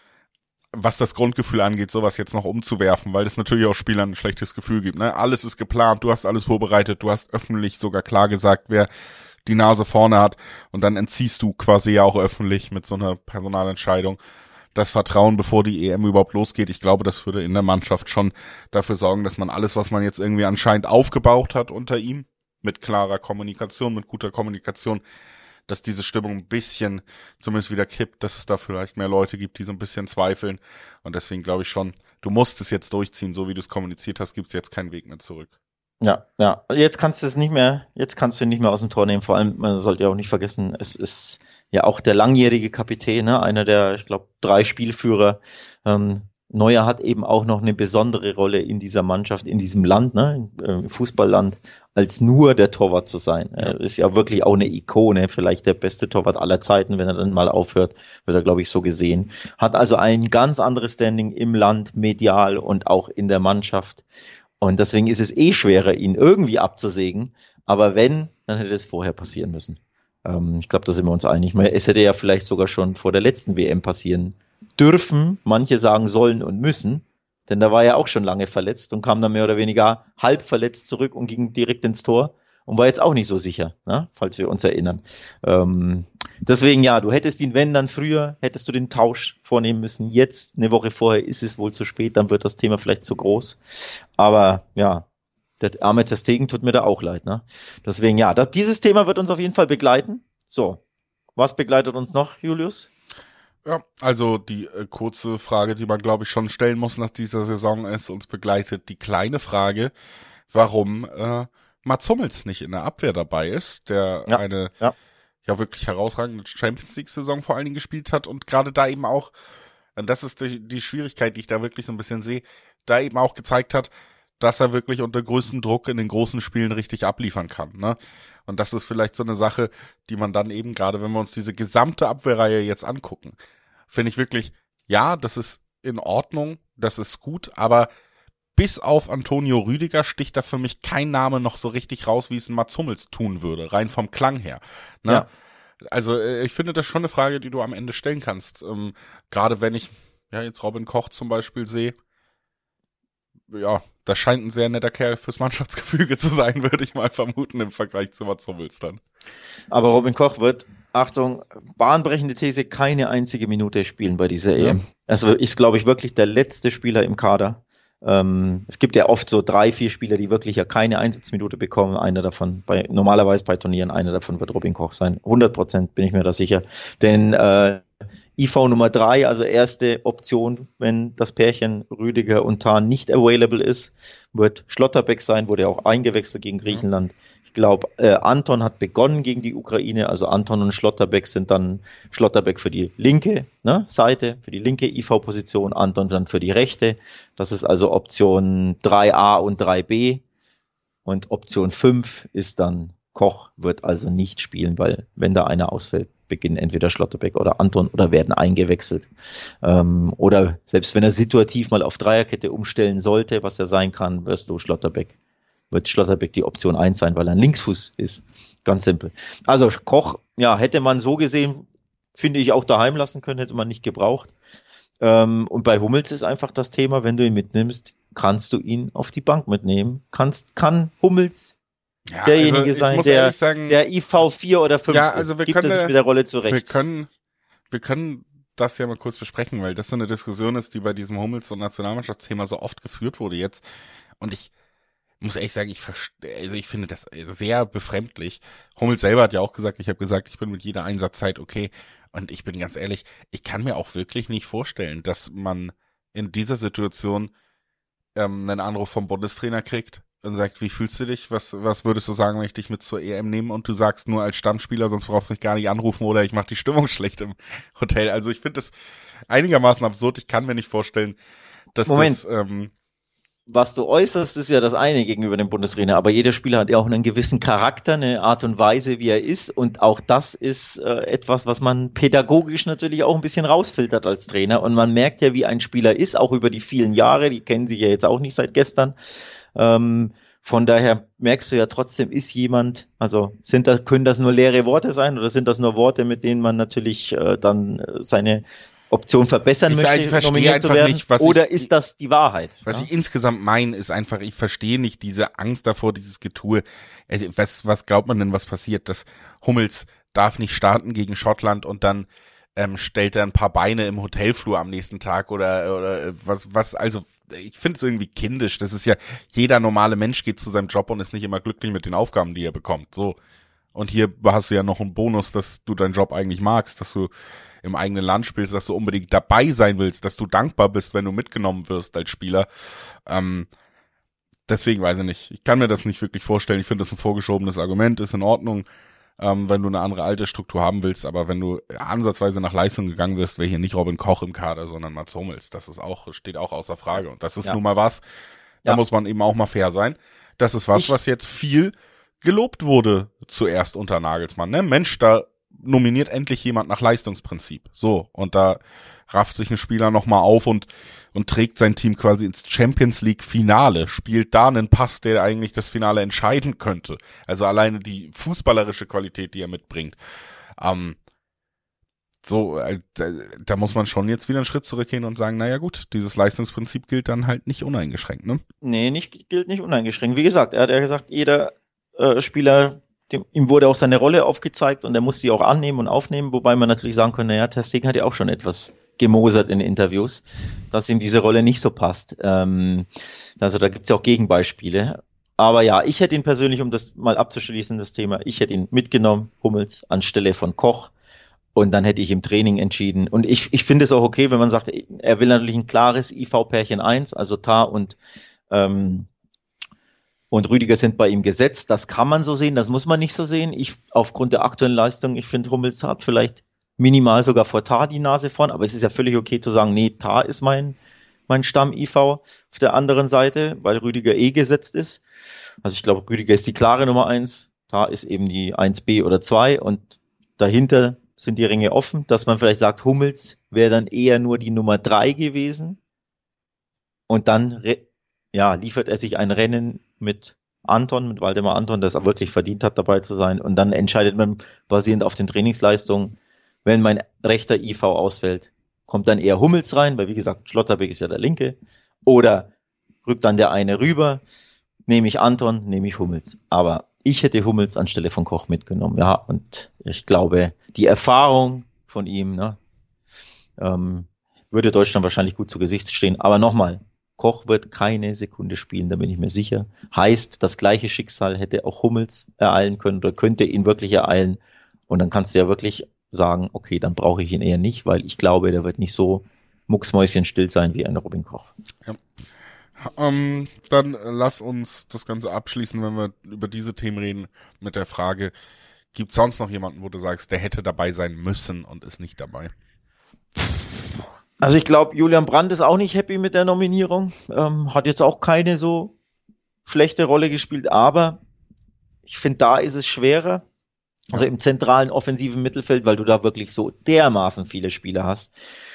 was das Grundgefühl angeht, sowas jetzt noch umzuwerfen, weil das natürlich auch Spielern ein schlechtes Gefühl gibt. Ne? Alles ist geplant, du hast alles vorbereitet, du hast öffentlich sogar klar gesagt, wer die Nase vorne hat, und dann entziehst du quasi ja auch öffentlich mit so einer Personalentscheidung das Vertrauen, bevor die E M überhaupt losgeht. Ich glaube, das würde in der Mannschaft schon dafür sorgen, dass man alles, was man jetzt irgendwie anscheinend aufgebaut hat unter ihm, mit klarer Kommunikation, mit guter Kommunikation, dass diese Stimmung ein bisschen zumindest wieder kippt, dass es da vielleicht mehr Leute gibt, die so ein bisschen zweifeln. Und deswegen glaube ich schon, du musst es jetzt durchziehen, so wie du es kommuniziert hast, gibt es jetzt keinen Weg mehr zurück. Ja, ja. Jetzt kannst du es nicht mehr, jetzt kannst du ihn nicht mehr aus dem Tor nehmen. Vor allem, man sollte ja auch nicht vergessen, es ist ja auch der langjährige Kapitän, ne? Einer der, ich glaube, drei Spielführer. Ähm, Neuer hat eben auch noch eine besondere Rolle in dieser Mannschaft, in diesem Land, ne? Im Fußballland, als nur der Torwart zu sein. Er ist ja wirklich auch eine Ikone, vielleicht der beste Torwart aller Zeiten, wenn er dann mal aufhört, wird er, glaube ich, so gesehen. Hat also ein ganz anderes Standing im Land, medial und auch in der Mannschaft. Und deswegen ist es eh schwerer, ihn irgendwie abzusägen. Aber wenn, dann hätte es vorher passieren müssen. Ähm, ich glaube, da sind wir uns einig. Es hätte ja vielleicht sogar schon vor der letzten W M passieren dürfen. Manche sagen sollen und müssen. Denn da war er auch schon lange verletzt und kam dann mehr oder weniger halb verletzt zurück und ging direkt ins Tor. Und war jetzt auch nicht so sicher, ne? Falls wir uns erinnern. Ähm, deswegen ja, du hättest ihn, wenn, dann früher, hättest du den Tausch vornehmen müssen. Jetzt, eine Woche vorher, ist es wohl zu spät, dann wird das Thema vielleicht zu groß. Aber ja, der arme Ter Stegen tut mir da auch leid, ne? Deswegen ja, das, dieses Thema wird uns auf jeden Fall begleiten. So, was begleitet uns noch, Julius? Ja, also die äh, kurze Frage, die man, glaube ich, schon stellen muss nach dieser Saison ist, uns begleitet die kleine Frage, warum äh, Mats Hummels nicht in der Abwehr dabei ist, der Ja, eine ja. ja wirklich herausragende Champions League Saison vor allen Dingen gespielt hat und gerade da eben auch, und das ist die, die Schwierigkeit, die ich da wirklich so ein bisschen sehe, da eben auch gezeigt hat, dass er wirklich unter größtem Druck in den großen Spielen richtig abliefern kann, ne? Und das ist vielleicht so eine Sache, die man dann eben, gerade wenn wir uns diese gesamte Abwehrreihe jetzt angucken, finde ich wirklich, ja, das ist in Ordnung, das ist gut, aber bis auf Antonio Rüdiger sticht da für mich kein Name noch so richtig raus, wie es ein Mats Hummels tun würde, rein vom Klang her, ne? Ja. Also ich finde das schon eine Frage, die du am Ende stellen kannst, ähm, gerade wenn ich ja jetzt Robin Koch zum Beispiel sehe, ja, das scheint ein sehr netter Kerl fürs Mannschaftsgefüge zu sein, würde ich mal vermuten, im Vergleich zu Mats Hummels dann. Aber Robin Koch wird, Achtung, bahnbrechende These, keine einzige Minute spielen bei dieser Ja. E M. Also ist, glaube ich, wirklich der letzte Spieler im Kader. Ähm, es gibt ja oft so drei, vier Spieler, die wirklich ja keine Einsatzminute bekommen. Einer davon, bei normalerweise bei Turnieren, einer davon wird Robin Koch sein. hundert Prozent bin ich mir da sicher. Denn äh, I V Nummer drei, also erste Option, wenn das Pärchen Rüdiger und Tah nicht available ist, wird Schlotterbeck sein, wurde ja auch eingewechselt gegen Griechenland. Ich glaube, äh, Anton hat begonnen gegen die Ukraine, also Anton und Schlotterbeck sind dann Schlotterbeck für die linke ne, Seite, für die linke I V-Position, Anton dann für die rechte. Das ist also Option drei a und drei b und Option fünf ist dann Koch, wird also nicht spielen, weil wenn da einer ausfällt, beginnen entweder Schlotterbeck oder Anton oder werden eingewechselt. Ähm, oder selbst wenn er situativ mal auf Dreierkette umstellen sollte, was er sein kann, wirst du Schlotterbeck, wird Schlotterbeck die Option eins sein, weil er ein Linksfuß ist. Ganz simpel. Also Koch, ja, hätte man so gesehen, finde ich, auch daheim lassen können, hätte man nicht gebraucht. Ähm, und bei Hummels ist einfach das Thema, wenn du ihn mitnimmst, kannst du ihn auf die Bank mitnehmen. Kannst, kann Hummels ja, derjenige also sein, der, sagen, der I V vier oder fünf ja, also wir ist. Gibt können, er sich mit der Rolle zurecht? Wir können, wir können das ja mal kurz besprechen, weil das so eine Diskussion ist, die bei diesem Hummels- und Nationalmannschaftsthema so oft geführt wurde jetzt. Und ich muss ehrlich sagen, ich verstehe, also ich finde das sehr befremdlich. Hummels selber hat ja auch gesagt, ich habe gesagt, ich bin mit jeder Einsatzzeit okay. Und ich bin ganz ehrlich, ich kann mir auch wirklich nicht vorstellen, dass man in dieser Situation ähm, einen Anruf vom Bundestrainer kriegt und sagt, wie fühlst du dich? Was was würdest du sagen, wenn ich dich mit zur E M nehme? Und du sagst nur als Stammspieler, sonst brauchst du mich gar nicht anrufen oder ich mache die Stimmung schlecht im Hotel. Also ich finde das einigermaßen absurd. Ich kann mir nicht vorstellen, dass Moment. das... Ähm, Was du äußerst, ist ja das eine gegenüber dem Bundestrainer, aber jeder Spieler hat ja auch einen gewissen Charakter, eine Art und Weise, wie er ist, und auch das ist äh, etwas, was man pädagogisch natürlich auch ein bisschen rausfiltert als Trainer, und man merkt ja, wie ein Spieler ist, auch über die vielen Jahre, die kennen sich ja jetzt auch nicht seit gestern, ähm, von daher merkst du ja trotzdem, ist jemand, also sind das, können das nur leere Worte sein oder sind das nur Worte, mit denen man natürlich äh, dann äh, seine Option verbessern ich, möchte, ich verstehe nominiert zu einfach werden, nicht, was oder ich, ist das die Wahrheit? Was ja? ich insgesamt meine, ist einfach, ich verstehe nicht diese Angst davor, dieses Getue. Also, was, was glaubt man denn, was passiert? Dass Hummels darf nicht starten gegen Schottland und dann ähm, stellt er ein paar Beine im Hotelflur am nächsten Tag oder oder was, was, also ich finde es irgendwie kindisch. Das ist ja, jeder normale Mensch geht zu seinem Job und ist nicht immer glücklich mit den Aufgaben, die er bekommt. So. Und hier hast du ja noch einen Bonus, dass du deinen Job eigentlich magst, dass du im eigenen Land spielst, dass du unbedingt dabei sein willst, dass du dankbar bist, wenn du mitgenommen wirst als Spieler. Ähm, deswegen weiß ich nicht. Ich kann mir das nicht wirklich vorstellen. Ich finde das ein vorgeschobenes Argument, ist in Ordnung, ähm, wenn du eine andere Altersstruktur haben willst. Aber wenn du ansatzweise nach Leistung gegangen wirst, wäre hier nicht Robin Koch im Kader, sondern Mats Hummels. Das ist auch, steht auch außer Frage. Und das ist ja nun mal was, da ja. muss man eben auch mal fair sein. Das ist was, ich, was jetzt viel gelobt wurde zuerst unter Nagelsmann. Ne? Mensch, da nominiert endlich jemand nach Leistungsprinzip. So, und da rafft sich ein Spieler nochmal auf und und trägt sein Team quasi ins Champions League Finale, spielt da einen Pass, der eigentlich das Finale entscheiden könnte. Also alleine die fußballerische Qualität, die er mitbringt. Ähm, so, äh, da, da muss man schon jetzt wieder einen Schritt zurückgehen und sagen, naja gut, dieses Leistungsprinzip gilt dann halt nicht uneingeschränkt, ne? Nee, nicht, gilt nicht uneingeschränkt. Wie gesagt, er hat ja gesagt, jeder äh, Spieler, dem, ihm wurde auch seine Rolle aufgezeigt und er muss sie auch annehmen und aufnehmen, wobei man natürlich sagen kann, naja, Ter Stegen hat ja auch schon etwas gemosert in Interviews, dass ihm diese Rolle nicht so passt. Ähm, also da gibt's ja auch Gegenbeispiele. Aber ja, ich hätte ihn persönlich, um das mal abzuschließen, das Thema, ich hätte ihn mitgenommen, Hummels, anstelle von Koch. Und dann hätte ich im Training entschieden. Und ich, ich finde es auch okay, wenn man sagt, er will natürlich ein klares I V-Pärchen eins, also Tah und ähm, und Rüdiger sind bei ihm gesetzt. Das kann man so sehen, das muss man nicht so sehen. Ich, aufgrund der aktuellen Leistung, ich finde, Hummels hat vielleicht minimal sogar vor Tah die Nase vorn, aber es ist ja völlig okay zu sagen, nee, Tah ist mein, mein Stamm-I V auf der anderen Seite, weil Rüdiger eh gesetzt ist. Also ich glaube, Rüdiger ist die klare Nummer eins, Tah ist eben die eins b oder zwei und dahinter sind die Ringe offen, dass man vielleicht sagt, Hummels wäre dann eher nur die Nummer drei gewesen und dann ja, liefert er sich ein Rennen mit Anton, mit Waldemar Anton, das er wirklich verdient hat, dabei zu sein, und dann entscheidet man basierend auf den Trainingsleistungen, wenn mein rechter I V ausfällt, kommt dann eher Hummels rein, weil wie gesagt, Schlotterbeck ist ja der Linke, oder rückt dann der eine rüber, nehme ich Anton, nehme ich Hummels, aber ich hätte Hummels anstelle von Koch mitgenommen, ja, und ich glaube, die Erfahrung von ihm, ne, ähm, würde Deutschland wahrscheinlich gut zu Gesicht stehen. Aber nochmal, Koch wird keine Sekunde spielen, da bin ich mir sicher. Heißt, das gleiche Schicksal hätte auch Hummels ereilen können oder könnte ihn wirklich ereilen. Und dann kannst du ja wirklich sagen, okay, dann brauche ich ihn eher nicht, weil ich glaube, der wird nicht so mucksmäuschenstill sein wie ein Robin Koch. Ja. Ähm, dann lass uns das Ganze abschließen, wenn wir über diese Themen reden, mit der Frage, gibt es sonst noch jemanden, wo du sagst, der hätte dabei sein müssen und ist nicht dabei? Also ich glaube, Julian Brandt ist auch nicht happy mit der Nominierung, ähm, hat jetzt auch keine so schlechte Rolle gespielt, aber ich finde, da ist es schwerer, also im zentralen offensiven Mittelfeld, weil du da wirklich so dermaßen viele Spieler hast.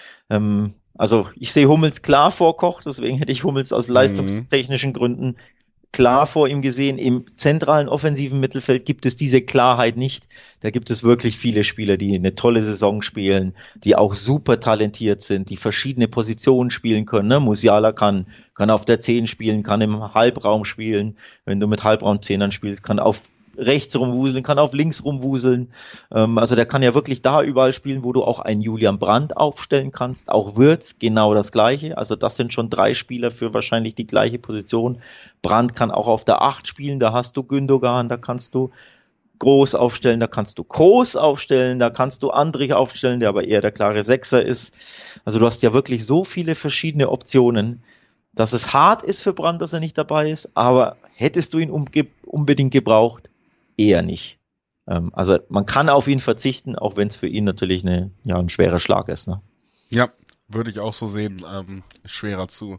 Ähm, also ich sehe Hummels klar vor Koch, deswegen hätte ich Hummels aus leistungstechnischen Gründen klar vor ihm gesehen. Im zentralen offensiven Mittelfeld gibt es diese Klarheit nicht. Da gibt es wirklich viele Spieler, die eine tolle Saison spielen, die auch super talentiert sind, die verschiedene Positionen spielen können. Ne? Musiala kann, kann auf der zehn spielen, kann im Halbraum spielen. Wenn du mit Halbraumzehnern spielst, kann auf rechts rumwuseln, kann auf links rumwuseln. Ähm, also der kann ja wirklich da überall spielen, wo du auch einen Julian Brandt aufstellen kannst. Auch Wirtz genau das Gleiche. Also das sind schon drei Spieler für wahrscheinlich die gleiche Position. Brandt kann auch auf der acht spielen. Da hast du Gündogan, da kannst du Groß aufstellen, da kannst du Kroos aufstellen, da kannst du Andrich aufstellen, der aber eher der klare Sechser ist. Also du hast ja wirklich so viele verschiedene Optionen, dass es hart ist für Brandt, dass er nicht dabei ist. Aber hättest du ihn unbedingt gebraucht? Eher nicht. Ähm, also man kann auf ihn verzichten, auch wenn es für ihn natürlich eine, ja, ein schwerer Schlag ist. Ne? Ja, würde ich auch so sehen. Ähm, schwerer zu,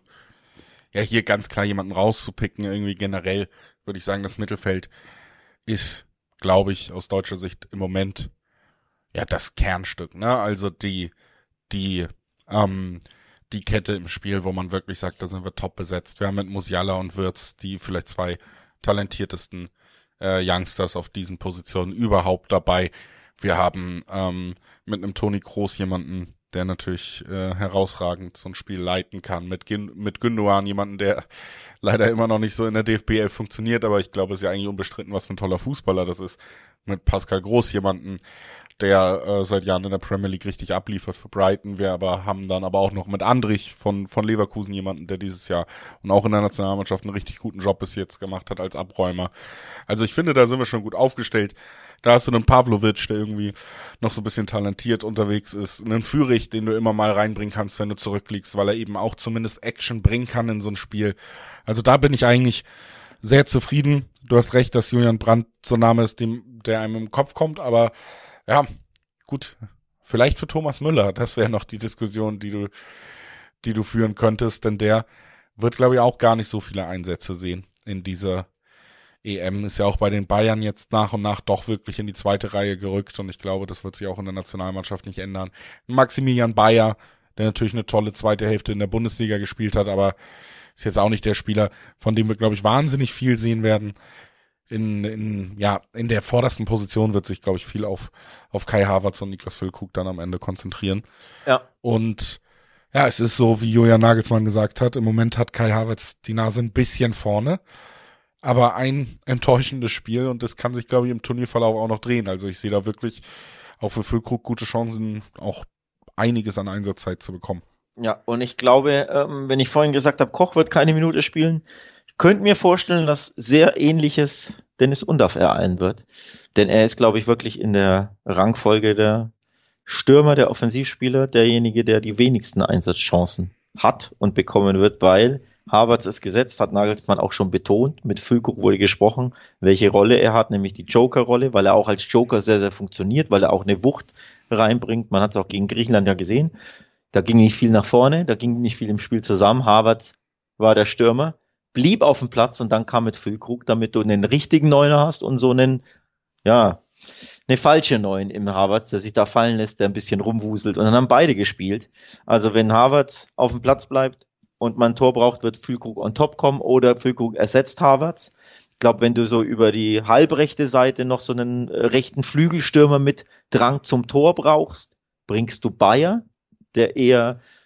ja, hier ganz klar jemanden rauszupicken. Irgendwie generell würde ich sagen, das Mittelfeld ist, glaube ich, aus deutscher Sicht im Moment ja das Kernstück. Ne? Also die, die, ähm, die Kette im Spiel, wo man wirklich sagt, da sind wir top besetzt. Wir haben mit Musiala und Wirtz die vielleicht zwei talentiertesten Äh, Youngsters auf diesen Positionen überhaupt dabei. Wir haben ähm, mit einem Toni Kroos jemanden, der natürlich äh, herausragend so ein Spiel leiten kann. Mit, Gin- mit Gündogan jemanden, der leider immer noch nicht so in der D F B elf funktioniert, aber ich glaube, es ist ja eigentlich unbestritten, was für ein toller Fußballer das ist. Mit Pascal Groß jemanden, der äh, seit Jahren in der Premier League richtig abliefert für Brighton. Wir aber haben dann aber auch noch mit Andrich von von Leverkusen jemanden, der dieses Jahr und auch in der Nationalmannschaft einen richtig guten Job bis jetzt gemacht hat als Abräumer. Also ich finde, da sind wir schon gut aufgestellt. Da hast du einen Pavlovic, der irgendwie noch so ein bisschen talentiert unterwegs ist. Einen Führig, den du immer mal reinbringen kannst, wenn du zurückliegst, weil er eben auch zumindest Action bringen kann in so ein Spiel. Also da bin ich eigentlich sehr zufrieden. Du hast recht, dass Julian Brandt so ein Name ist, dem, der einem im Kopf kommt, aber ja, gut, vielleicht für Thomas Müller, das wäre noch die Diskussion, die du, die du führen könntest, denn der wird, glaube ich, auch gar nicht so viele Einsätze sehen in dieser E M. Ist ja auch bei den Bayern jetzt nach und nach doch wirklich in die zweite Reihe gerückt und ich glaube, das wird sich auch in der Nationalmannschaft nicht ändern. Maximilian Bayer, der natürlich eine tolle zweite Hälfte in der Bundesliga gespielt hat, aber ist jetzt auch nicht der Spieler, von dem wir, glaube ich, wahnsinnig viel sehen werden. In, in, ja, in der vordersten Position wird sich, glaube ich, viel auf, auf Kai Havertz und Niklas Füllkrug dann am Ende konzentrieren. Ja. Und, ja, es ist so, wie Julian Nagelsmann gesagt hat, im Moment hat Kai Havertz die Nase ein bisschen vorne, aber ein enttäuschendes Spiel und das kann sich, glaube ich, im Turnierverlauf auch noch drehen. Also ich sehe da wirklich auch für Füllkrug gute Chancen, auch einiges an Einsatzzeit zu bekommen. Ja, und ich glaube, ähm, wenn ich vorhin gesagt habe, Koch wird keine Minute spielen, ich könnte mir vorstellen, dass sehr Ähnliches Dennis Undaff ereilen wird. Denn er ist, glaube ich, wirklich in der Rangfolge der Stürmer, der Offensivspieler, derjenige, der die wenigsten Einsatzchancen hat und bekommen wird, weil Havertz ist gesetzt, hat Nagelsmann auch schon betont. Mit Füllkrug wurde gesprochen, welche Rolle er hat, nämlich die Joker-Rolle, weil er auch als Joker sehr, sehr funktioniert, weil er auch eine Wucht reinbringt. Man hat es auch gegen Griechenland ja gesehen. Da ging nicht viel nach vorne, da ging nicht viel im Spiel zusammen. Havertz war der Stürmer, blieb auf dem Platz und dann kam mit Füllkrug, damit du einen richtigen Neuner hast und so einen, ja, eine falsche Neun im Havertz, der sich da fallen lässt, der ein bisschen rumwuselt. Und dann haben beide gespielt. Also wenn Havertz auf dem Platz bleibt und man ein Tor braucht, wird Füllkrug on top kommen oder Füllkrug ersetzt Havertz. Ich glaube, wenn du so über die halbrechte Seite noch so einen rechten Flügelstürmer mit Drang zum Tor brauchst, bringst du Bayer, der eher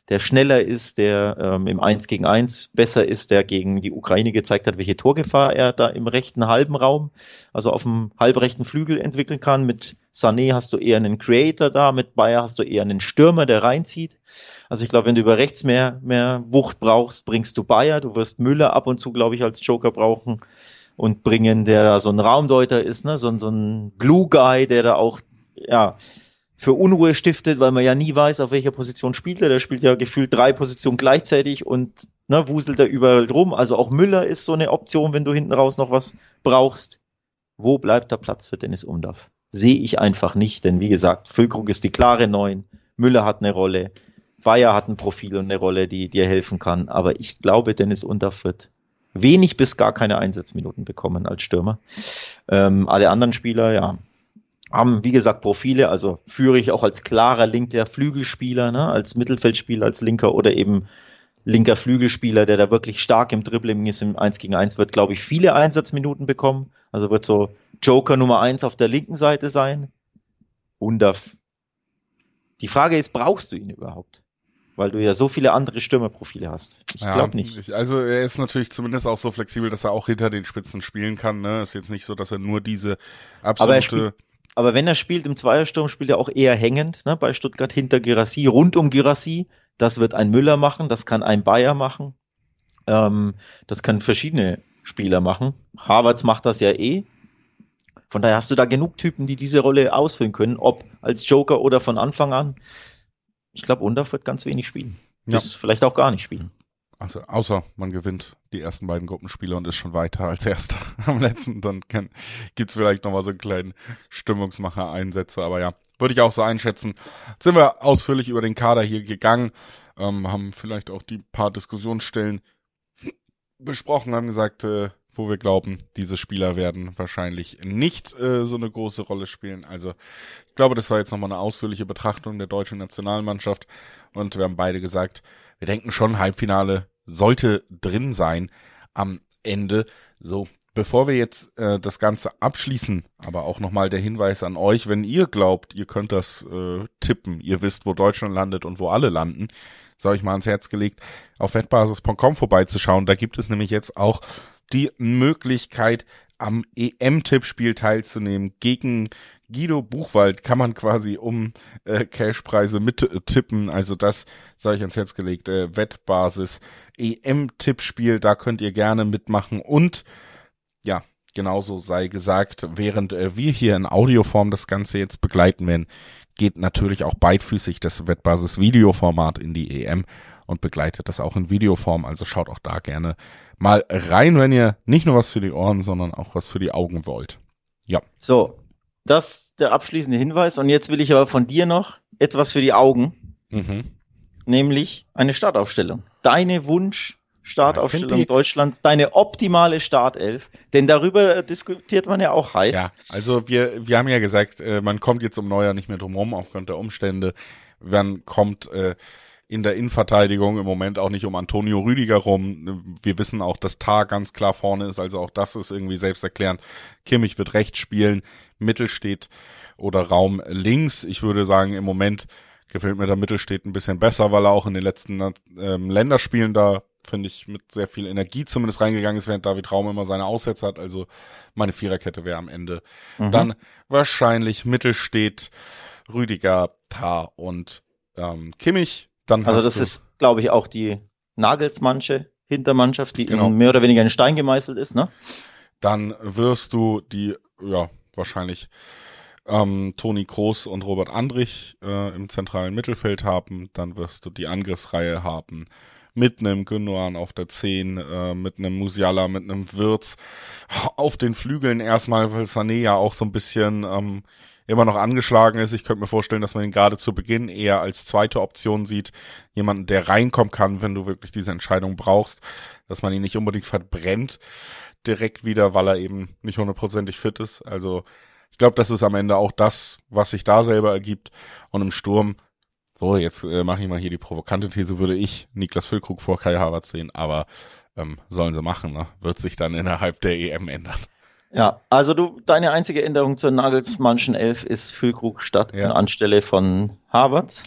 der schneller ist, der ähm, im eins gegen eins besser ist, der gegen die Ukraine gezeigt hat, welche Torgefahr er da im rechten halben Raum, also auf dem halbrechten Flügel entwickeln kann. Mit Sané hast du eher einen Creator da, mit Bayer hast du eher einen Stürmer, der reinzieht. Also ich glaube, wenn du über rechts mehr, mehr Wucht brauchst, bringst du Bayer, du wirst Müller ab und zu, glaube ich, als Joker brauchen und bringen, der da so ein Raumdeuter ist, ne, so, so ein Glue-Guy, der da auch, ja, für Unruhe stiftet, weil man ja nie weiß, auf welcher Position spielt er. Der spielt ja gefühlt drei Positionen gleichzeitig und ne, wuselt er überall rum. Also auch Müller ist so eine Option, wenn du hinten raus noch was brauchst. Wo bleibt der Platz für Dennis Undaff? Sehe ich einfach nicht, denn wie gesagt, Füllkrug ist die klare Neun, Müller hat eine Rolle, Bayer hat ein Profil und eine Rolle, die dir helfen kann. Aber ich glaube, Dennis Undaff wird wenig bis gar keine Einsatzminuten bekommen als Stürmer. Ähm, alle anderen Spieler, ja, haben, wie gesagt, Profile, also führe ich auch als klarer linker Flügelspieler, ne, als Mittelfeldspieler, als Linker oder eben linker Flügelspieler, der da wirklich stark im Dribbling ist, im eins gegen eins, wird, glaube ich, viele Einsatzminuten bekommen. Also wird so Joker Nummer eins auf der linken Seite sein. Und die Frage ist, brauchst du ihn überhaupt? Weil du ja so viele andere Stürmerprofile hast. Ich ja, glaube nicht. Ich, also er ist natürlich zumindest auch so flexibel, dass er auch hinter den Spitzen spielen kann. Ne? Ist jetzt nicht so, dass er nur diese absolute... Aber er spielt Aber wenn er spielt im Zweiersturm, spielt er auch eher hängend, ne, bei Stuttgart hinter Guirassy, rund um Guirassy. Das wird ein Müller machen, das kann ein Bayer machen. Ähm, das können verschiedene Spieler machen. Havertz macht das ja eh. Von daher hast du da genug Typen, die diese Rolle ausfüllen können, ob als Joker oder von Anfang an. Ich glaube, Undaff wird ganz wenig spielen. Ja. Bis vielleicht auch gar nicht spielen. Also, außer man gewinnt die ersten beiden Gruppenspiele und ist schon weiter als Erster am letzten, dann kann, gibt's vielleicht nochmal so einen kleinen Stimmungsmacher-Einsätze, aber ja, würde ich auch so einschätzen. Jetzt sind wir ausführlich über den Kader hier gegangen, ähm, haben vielleicht auch die paar Diskussionsstellen besprochen, haben gesagt, äh, wo wir glauben, diese Spieler werden wahrscheinlich nicht äh, so eine große Rolle spielen. Also ich glaube, das war jetzt nochmal eine ausführliche Betrachtung der deutschen Nationalmannschaft und wir haben beide gesagt, wir denken schon, Halbfinale sollte drin sein am Ende. So, bevor wir jetzt äh, das Ganze abschließen, aber auch nochmal der Hinweis an euch, wenn ihr glaubt, ihr könnt das äh, tippen, ihr wisst, wo Deutschland landet und wo alle landen, sei euch mal ans Herz gelegt, auf wettbasis punkt com vorbeizuschauen. Da gibt es nämlich jetzt auch die Möglichkeit, am E M-Tippspiel teilzunehmen. Gegen Guido Buchwald kann man quasi um äh, Cashpreise mittippen. Also das sei ich ans Herz gelegt. Äh, Wettbasis E M-Tippspiel, da könnt ihr gerne mitmachen. Und ja, genauso sei gesagt, während äh, wir hier in Audioform das Ganze jetzt begleiten werden, geht natürlich auch beidfüßig das Wettbasis Videoformat in die E M und begleitet das auch in Videoform. Also schaut auch da gerne mal rein, wenn ihr nicht nur was für die Ohren, sondern auch was für die Augen wollt. Ja. So, das ist der abschließende Hinweis. Und jetzt will ich aber von dir noch etwas für die Augen, Mhm. nämlich eine Startaufstellung. Deine Wunsch-Startaufstellung Ja, ich find die- Deutschlands, deine optimale Startelf. Denn darüber diskutiert man ja auch heiß. Ja, also wir wir haben ja gesagt, äh, man kommt jetzt um Neujahr nicht mehr drum herum aufgrund der Umstände. Man kommt äh, in der Innenverteidigung im Moment auch nicht um Antonio Rüdiger rum. Wir wissen auch, dass Tah ganz klar vorne ist, also auch das ist irgendwie selbsterklärend. Kimmich wird rechts spielen, Mittel steht oder Raum links. Ich würde sagen, im Moment gefällt mir der Mittel steht ein bisschen besser, weil er auch in den letzten ähm, Länderspielen da, finde ich, mit sehr viel Energie zumindest reingegangen ist, während David Raum immer seine Aussätze hat. Also meine Viererkette wäre am Ende Mhm. dann wahrscheinlich Mittel steht Rüdiger, Tah und ähm, Kimmich. Dann Also hast das du, ist, glaube ich, auch die Nagelsmannsche Hintermannschaft, die Genau. in mehr oder weniger in Stein gemeißelt ist, ne? dann wirst du die, ja, wahrscheinlich ähm, Toni Kroos und Robert Andrich äh, im zentralen Mittelfeld haben. Dann wirst du die Angriffsreihe haben mit einem Gündogan auf der zehn, äh, mit einem Musiala, mit einem Wirtz auf den Flügeln erstmal, weil Sané ja auch so ein bisschen ähm, immer noch angeschlagen ist. Ich könnte mir vorstellen, dass man ihn gerade zu Beginn eher als zweite Option sieht. Jemanden, der reinkommen kann, wenn du wirklich diese Entscheidung brauchst, dass man ihn nicht unbedingt verbrennt direkt wieder, weil er eben nicht hundertprozentig fit ist. Also ich glaube, das ist am Ende auch das, was sich da selber ergibt. Und im Sturm, so jetzt äh, mache ich mal hier die provokante These, würde ich Niklas Füllkrug vor Kai Havertz sehen, aber ähm, sollen sie machen, ne? Wird sich dann innerhalb der E M ändern. Ja, also du, deine einzige Änderung zur Nagelsmannschen Elf ist Füllkrug statt Ja. anstelle von Havertz. Ja.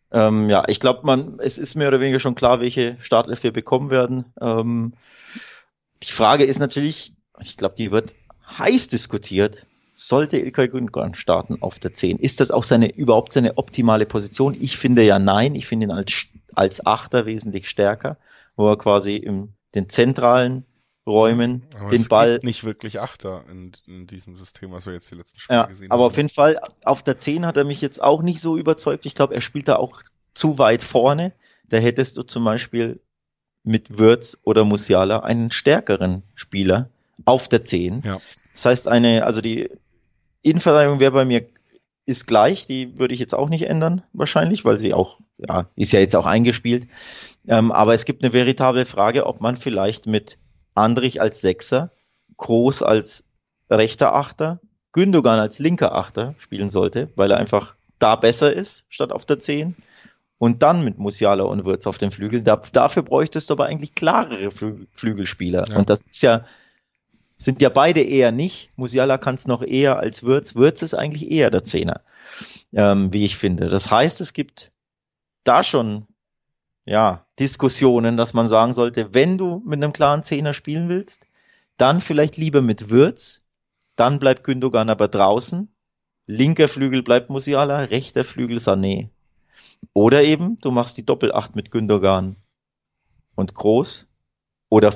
Ähm, ja, ich glaube, man, es ist mehr oder weniger schon klar, welche Startelf wir bekommen werden. Ähm, die Frage ist natürlich, ich glaube, die wird heiß diskutiert. Sollte Ilkay Gündogan starten auf der zehn? Ist das auch seine, überhaupt seine optimale Position? Ich finde ja nein. Ich finde ihn als, als Achter wesentlich stärker, wo er quasi in den zentralen Räumen Aber den es Ball. gibt nicht wirklich Achter in, in diesem System, was wir jetzt die letzten Spiele Ja, gesehen aber haben. auf jeden Fall, auf der zehn hat er mich jetzt auch nicht so überzeugt. Ich glaube, er spielt da auch zu weit vorne. Da hättest du zum Beispiel mit Wirtz oder Musiala einen stärkeren Spieler auf der zehn. Ja. Das heißt, eine, also die Innenverteidigung wäre bei mir ist gleich, die würde ich jetzt auch nicht ändern, wahrscheinlich, weil sie auch, ja, ist ja jetzt auch eingespielt. Ähm, aber es gibt eine veritable Frage, ob man vielleicht mit Andrich als Sechser, Kroos als rechter Achter, Gündogan als linker Achter spielen sollte, weil er einfach da besser ist, statt auf der zehn. Und dann mit Musiala und Wirtz auf den Flügel. Da, dafür bräuchtest du aber eigentlich klarere Flü Flügelspieler. Ja. Und das ist ja, sind ja beide eher nicht. Musiala kann es noch eher als Wirtz. Wirtz ist eigentlich eher der Zehner, ähm, wie ich finde. Das heißt, es gibt da schon ja Diskussionen, dass man sagen sollte, wenn du mit einem klaren Zehner spielen willst, dann vielleicht lieber mit Wirtz, dann bleibt Gündogan aber draußen, linker Flügel bleibt Musiala, rechter Flügel Sané. Oder eben, du machst die Doppelacht mit Gündogan und Kroos. Oder,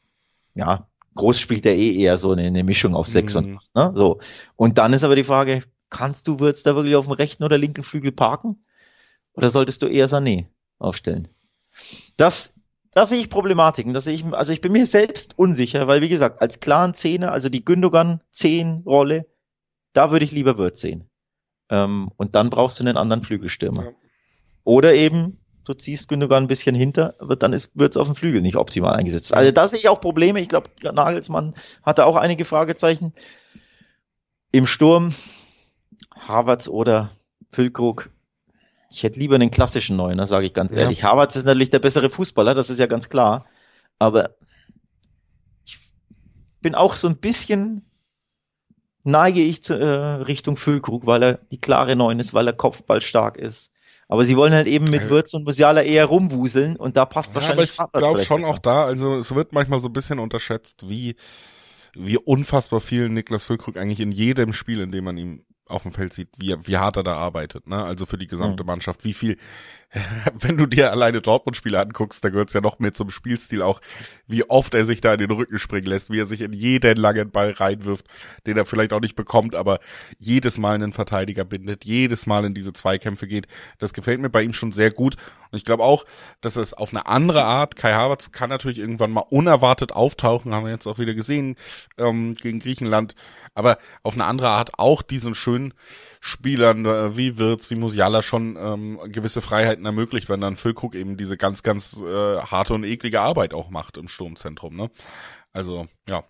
ja, Kroos spielt ja eh eher so eine, eine Mischung auf sechs Mhm. und acht, ne? So. Und dann ist aber die Frage, kannst du Wirtz da wirklich auf dem rechten oder linken Flügel parken? Oder solltest du eher Sané aufstellen? Das, das sehe ich Problematiken. Das sehe ich, also ich bin mir selbst unsicher, weil wie gesagt, als klaren Zehner, also die Gündogan-Zehn-Rolle, da würde ich lieber Wirtz sehen. Ähm, und dann brauchst du einen anderen Flügelstürmer. Ja. Oder eben, du ziehst Gündogan ein bisschen hinter, aber dann wird es auf dem Flügel nicht optimal eingesetzt. Also da sehe ich auch Probleme. Ich glaube, Nagelsmann hatte auch einige Fragezeichen. Im Sturm, Havertz oder Füllkrug. Ich hätte lieber einen klassischen Neuner, sage ich ganz Ja. ehrlich. Havertz ist natürlich der bessere Fußballer, das ist ja ganz klar. Aber ich bin auch so ein bisschen, neige ich zu, äh, Richtung Füllkrug, weil er die klare Neun ist, weil er kopfballstark ist. Aber sie wollen halt eben mit Äh. Wirtz und Musiala eher rumwuseln und da passt Ja, aber wahrscheinlich ich Havertz glaube vielleicht schon besser. auch da, also es wird manchmal so ein bisschen unterschätzt, wie, wie unfassbar viel Niklas Füllkrug eigentlich in jedem Spiel, in dem man ihn auf dem Feld sieht, wie, wie hart er da arbeitet, ne? Also für die gesamte Mhm. Mannschaft, wie viel, wenn du dir alleine Dortmund-Spiele anguckst, da gehört's ja noch mehr zum Spielstil auch, wie oft er sich da in den Rücken springen lässt, wie er sich in jeden langen Ball reinwirft, den er vielleicht auch nicht bekommt, aber jedes Mal einen Verteidiger bindet, jedes Mal in diese Zweikämpfe geht. Das gefällt mir bei ihm schon sehr gut. Und ich glaube auch, dass es auf eine andere Art, Kai Havertz kann natürlich irgendwann mal unerwartet auftauchen, haben wir jetzt auch wieder gesehen, ähm, gegen Griechenland, aber auf eine andere Art auch diesen schönen Spielern äh, wie Wirtz, wie Musiala schon ähm, gewisse Freiheiten ermöglicht, wenn dann Füllkrug eben diese ganz, ganz äh, harte und eklige Arbeit auch macht im Sturmzentrum, ne? Also, ja.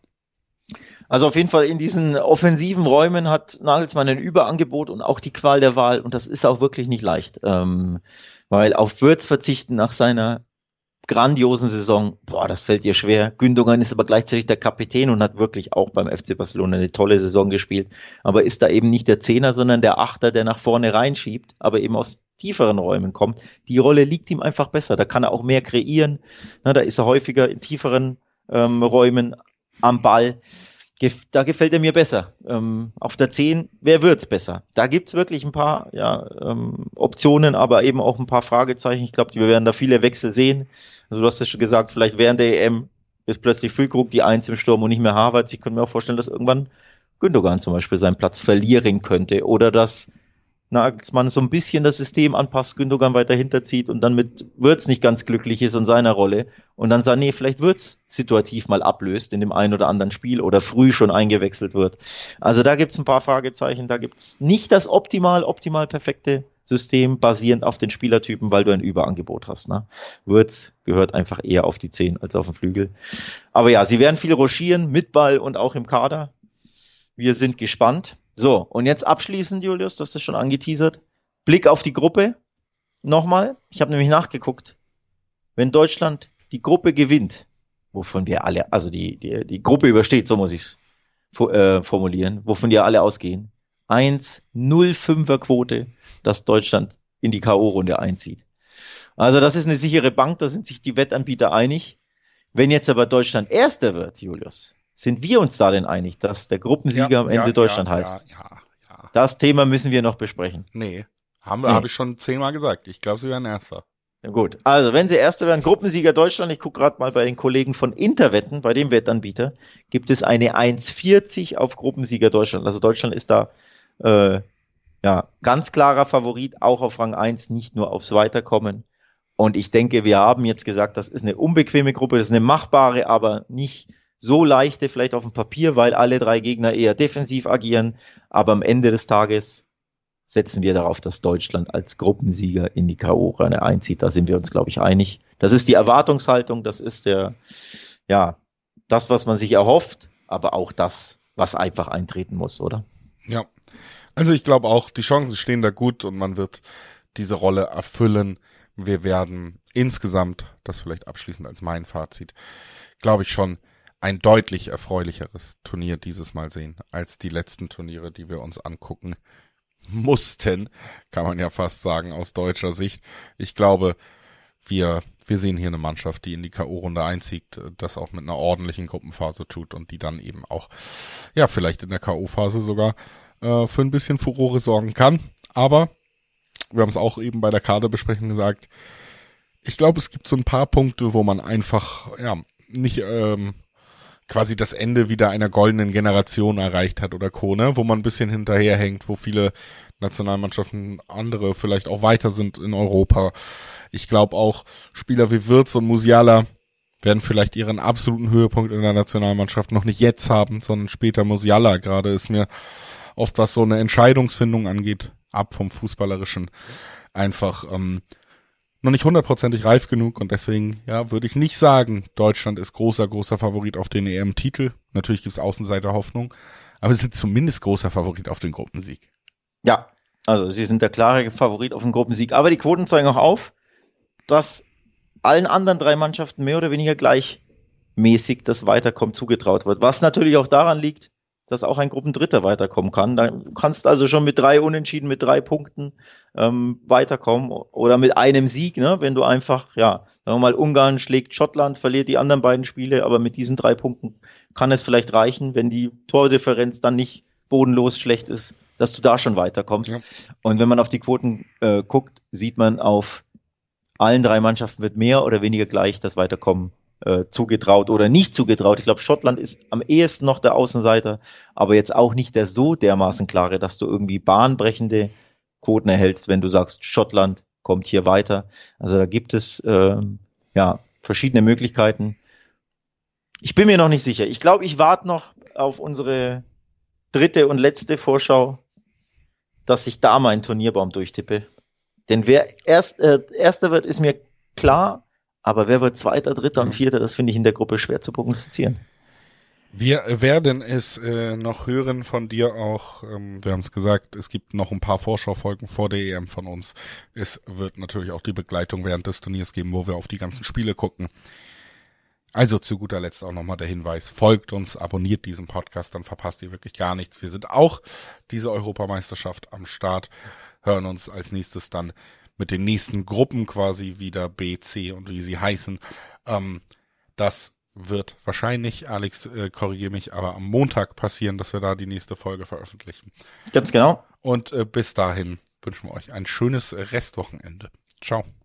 Also auf jeden Fall in diesen offensiven Räumen hat Nagelsmann ein Überangebot und auch die Qual der Wahl und das ist auch wirklich nicht leicht, ähm, weil auf Wirtz verzichten nach seiner grandiosen Saison, boah, das fällt dir schwer. Gündogan ist aber gleichzeitig der Kapitän und hat wirklich auch beim F C Barcelona eine tolle Saison gespielt, aber ist da eben nicht der Zehner, sondern der Achter, der nach vorne reinschiebt, aber eben aus tieferen Räumen kommt. Die Rolle liegt ihm einfach besser, da kann er auch mehr kreieren, na, da ist er häufiger in tieferen ähm, Räumen am Ball. Gef- Da gefällt er mir besser. Ähm, auf der zehn, wer wird's besser? Da gibt's wirklich ein paar ja, ähm, Optionen, aber eben auch ein paar Fragezeichen. Ich glaube, wir werden da viele Wechsel sehen. Also du hast es schon gesagt, vielleicht während der E M ist plötzlich Füllkrug die Eins im Sturm und nicht mehr Havertz. Ich könnte mir auch vorstellen, dass irgendwann Gündogan zum Beispiel seinen Platz verlieren könnte oder dass Nagelsmann so ein bisschen das System anpasst, Gündogan weiter hinterzieht und dann mit Wirtz nicht ganz glücklich ist in seiner Rolle und dann Sané vielleicht Wirtz situativ mal ablöst in dem einen oder anderen Spiel oder früh schon eingewechselt wird. Also da gibt's ein paar Fragezeichen, da gibt's nicht das optimal, optimal perfekte System basierend auf den Spielertypen, weil du ein Überangebot hast. Ne? Wirtz gehört einfach eher auf die zehn als auf den Flügel. Aber ja, sie werden viel rochieren, mit Ball und auch im Kader. Wir sind gespannt. So, und jetzt abschließend, Julius, du hast das schon angeteasert. Blick auf die Gruppe. Nochmal, ich habe nämlich nachgeguckt. Wenn Deutschland die Gruppe gewinnt, wovon wir alle, also die, die, die Gruppe übersteht, so muss ich es äh, formulieren, wovon wir alle ausgehen. eins Komma null fünfer Quote, dass Deutschland in die K O-Runde einzieht. Also das ist eine sichere Bank, da sind sich die Wettanbieter einig. Wenn jetzt aber Deutschland Erster wird, Julius, sind wir uns da denn einig, dass der Gruppensieger ja, am Ende ja, Deutschland ja, heißt? Ja, ja, ja. Das Thema müssen wir noch besprechen. Nee, haben wir, Nee. habe ich schon zehnmal gesagt. Ich glaube, sie werden Erster. Ja, gut, also wenn sie Erster werden, Gruppensieger Deutschland, ich gucke gerade mal bei den Kollegen von Interwetten, bei dem Wettanbieter, gibt es eine eins vierzig auf Gruppensieger Deutschland. Also Deutschland ist da äh, ja ganz klarer Favorit, auch auf Rang eins, nicht nur aufs Weiterkommen. Und ich denke, wir haben jetzt gesagt, das ist eine unbequeme Gruppe, das ist eine machbare, aber nicht so leichte, vielleicht auf dem Papier, weil alle drei Gegner eher defensiv agieren. Aber am Ende des Tages setzen wir darauf, dass Deutschland als Gruppensieger in die K O-Runde einzieht. Da sind wir uns, glaube ich, einig. Das ist die Erwartungshaltung, das ist der, ja, das, was man sich erhofft, aber auch das, was einfach eintreten muss, oder? Ja, also ich glaube auch, die Chancen stehen da gut und man wird diese Rolle erfüllen. Wir werden insgesamt, das vielleicht abschließend als mein Fazit, glaube ich schon ein deutlich erfreulicheres Turnier dieses Mal sehen, als die letzten Turniere, die wir uns angucken mussten, kann man ja fast sagen, aus deutscher Sicht. Ich glaube, wir wir sehen hier eine Mannschaft, die in die K O-Runde einzieht, das auch mit einer ordentlichen Gruppenphase tut und die dann eben auch, ja, vielleicht in der K O-Phase sogar äh, für ein bisschen Furore sorgen kann. Aber wir haben es auch eben bei der Kaderbesprechung gesagt, ich glaube, es gibt so ein paar Punkte, wo man einfach, ja, nicht ähm, quasi das Ende wieder einer goldenen Generation erreicht hat oder Co., ne? Wo man ein bisschen hinterherhängt, wo viele Nationalmannschaften, andere vielleicht auch weiter sind in Europa. Ich glaube auch, Spieler wie Wirtz und Musiala werden vielleicht ihren absoluten Höhepunkt in der Nationalmannschaft noch nicht jetzt haben, sondern später. Musiala gerade ist mir oft, was so eine Entscheidungsfindung angeht, ab vom Fußballerischen, einfach ähm, noch nicht hundertprozentig reif genug und deswegen, ja, würde ich nicht sagen, Deutschland ist großer, großer Favorit auf den E M-Titel. Natürlich gibt's Außenseiter-Hoffnung, aber sie sind zumindest großer Favorit auf den Gruppensieg. Ja, also sie sind der klare Favorit auf den Gruppensieg. Aber die Quoten zeigen auch auf, dass allen anderen drei Mannschaften mehr oder weniger gleichmäßig das Weiterkommen zugetraut wird. Was natürlich auch daran liegt, dass auch ein Gruppendritter weiterkommen kann. Da kannst also schon mit drei Unentschieden, mit drei Punkten ähm, weiterkommen oder mit einem Sieg, ne? Wenn du einfach, ja, sagen wir mal, Ungarn schlägt Schottland, verliert die anderen beiden Spiele, aber mit diesen drei Punkten kann es vielleicht reichen, wenn die Tordifferenz dann nicht bodenlos schlecht ist, dass du da schon weiterkommst. Ja. Und wenn man auf die Quoten äh, guckt, sieht man, auf allen drei Mannschaften wird mehr oder weniger gleich das Weiterkommen äh, zugetraut oder nicht zugetraut. Ich glaube, Schottland ist am ehesten noch der Außenseiter, aber jetzt auch nicht der so dermaßen klare, dass du irgendwie bahnbrechende Quoten erhältst, wenn du sagst, Schottland kommt hier weiter. Also da gibt es äh, ja verschiedene Möglichkeiten. Ich bin mir noch nicht sicher. Ich glaube, ich warte noch auf unsere dritte und letzte Vorschau, dass ich da meinen Turnierbaum durchtippe. Denn wer erst, äh, Erster wird, ist mir klar, aber wer wird Zweiter, Dritter und Vierter, das finde ich in der Gruppe schwer zu prognostizieren. Wir werden es äh, noch hören von dir auch. Ähm, wir haben es gesagt, es gibt noch ein paar Vorschaufolgen vor der E M von uns. Es wird natürlich auch die Begleitung während des Turniers geben, wo wir auf die ganzen Spiele gucken. Also zu guter Letzt auch nochmal der Hinweis, folgt uns, abonniert diesen Podcast, dann verpasst ihr wirklich gar nichts. Wir sind auch diese Europameisterschaft am Start, hören uns als nächstes dann mit den nächsten Gruppen quasi wieder, B, C und wie sie heißen. Ähm, das wird wahrscheinlich, Alex, äh, korrigiere mich, aber am Montag passieren, dass wir da die nächste Folge veröffentlichen. Ganz genau. Und äh, bis dahin wünschen wir euch ein schönes Restwochenende. Ciao.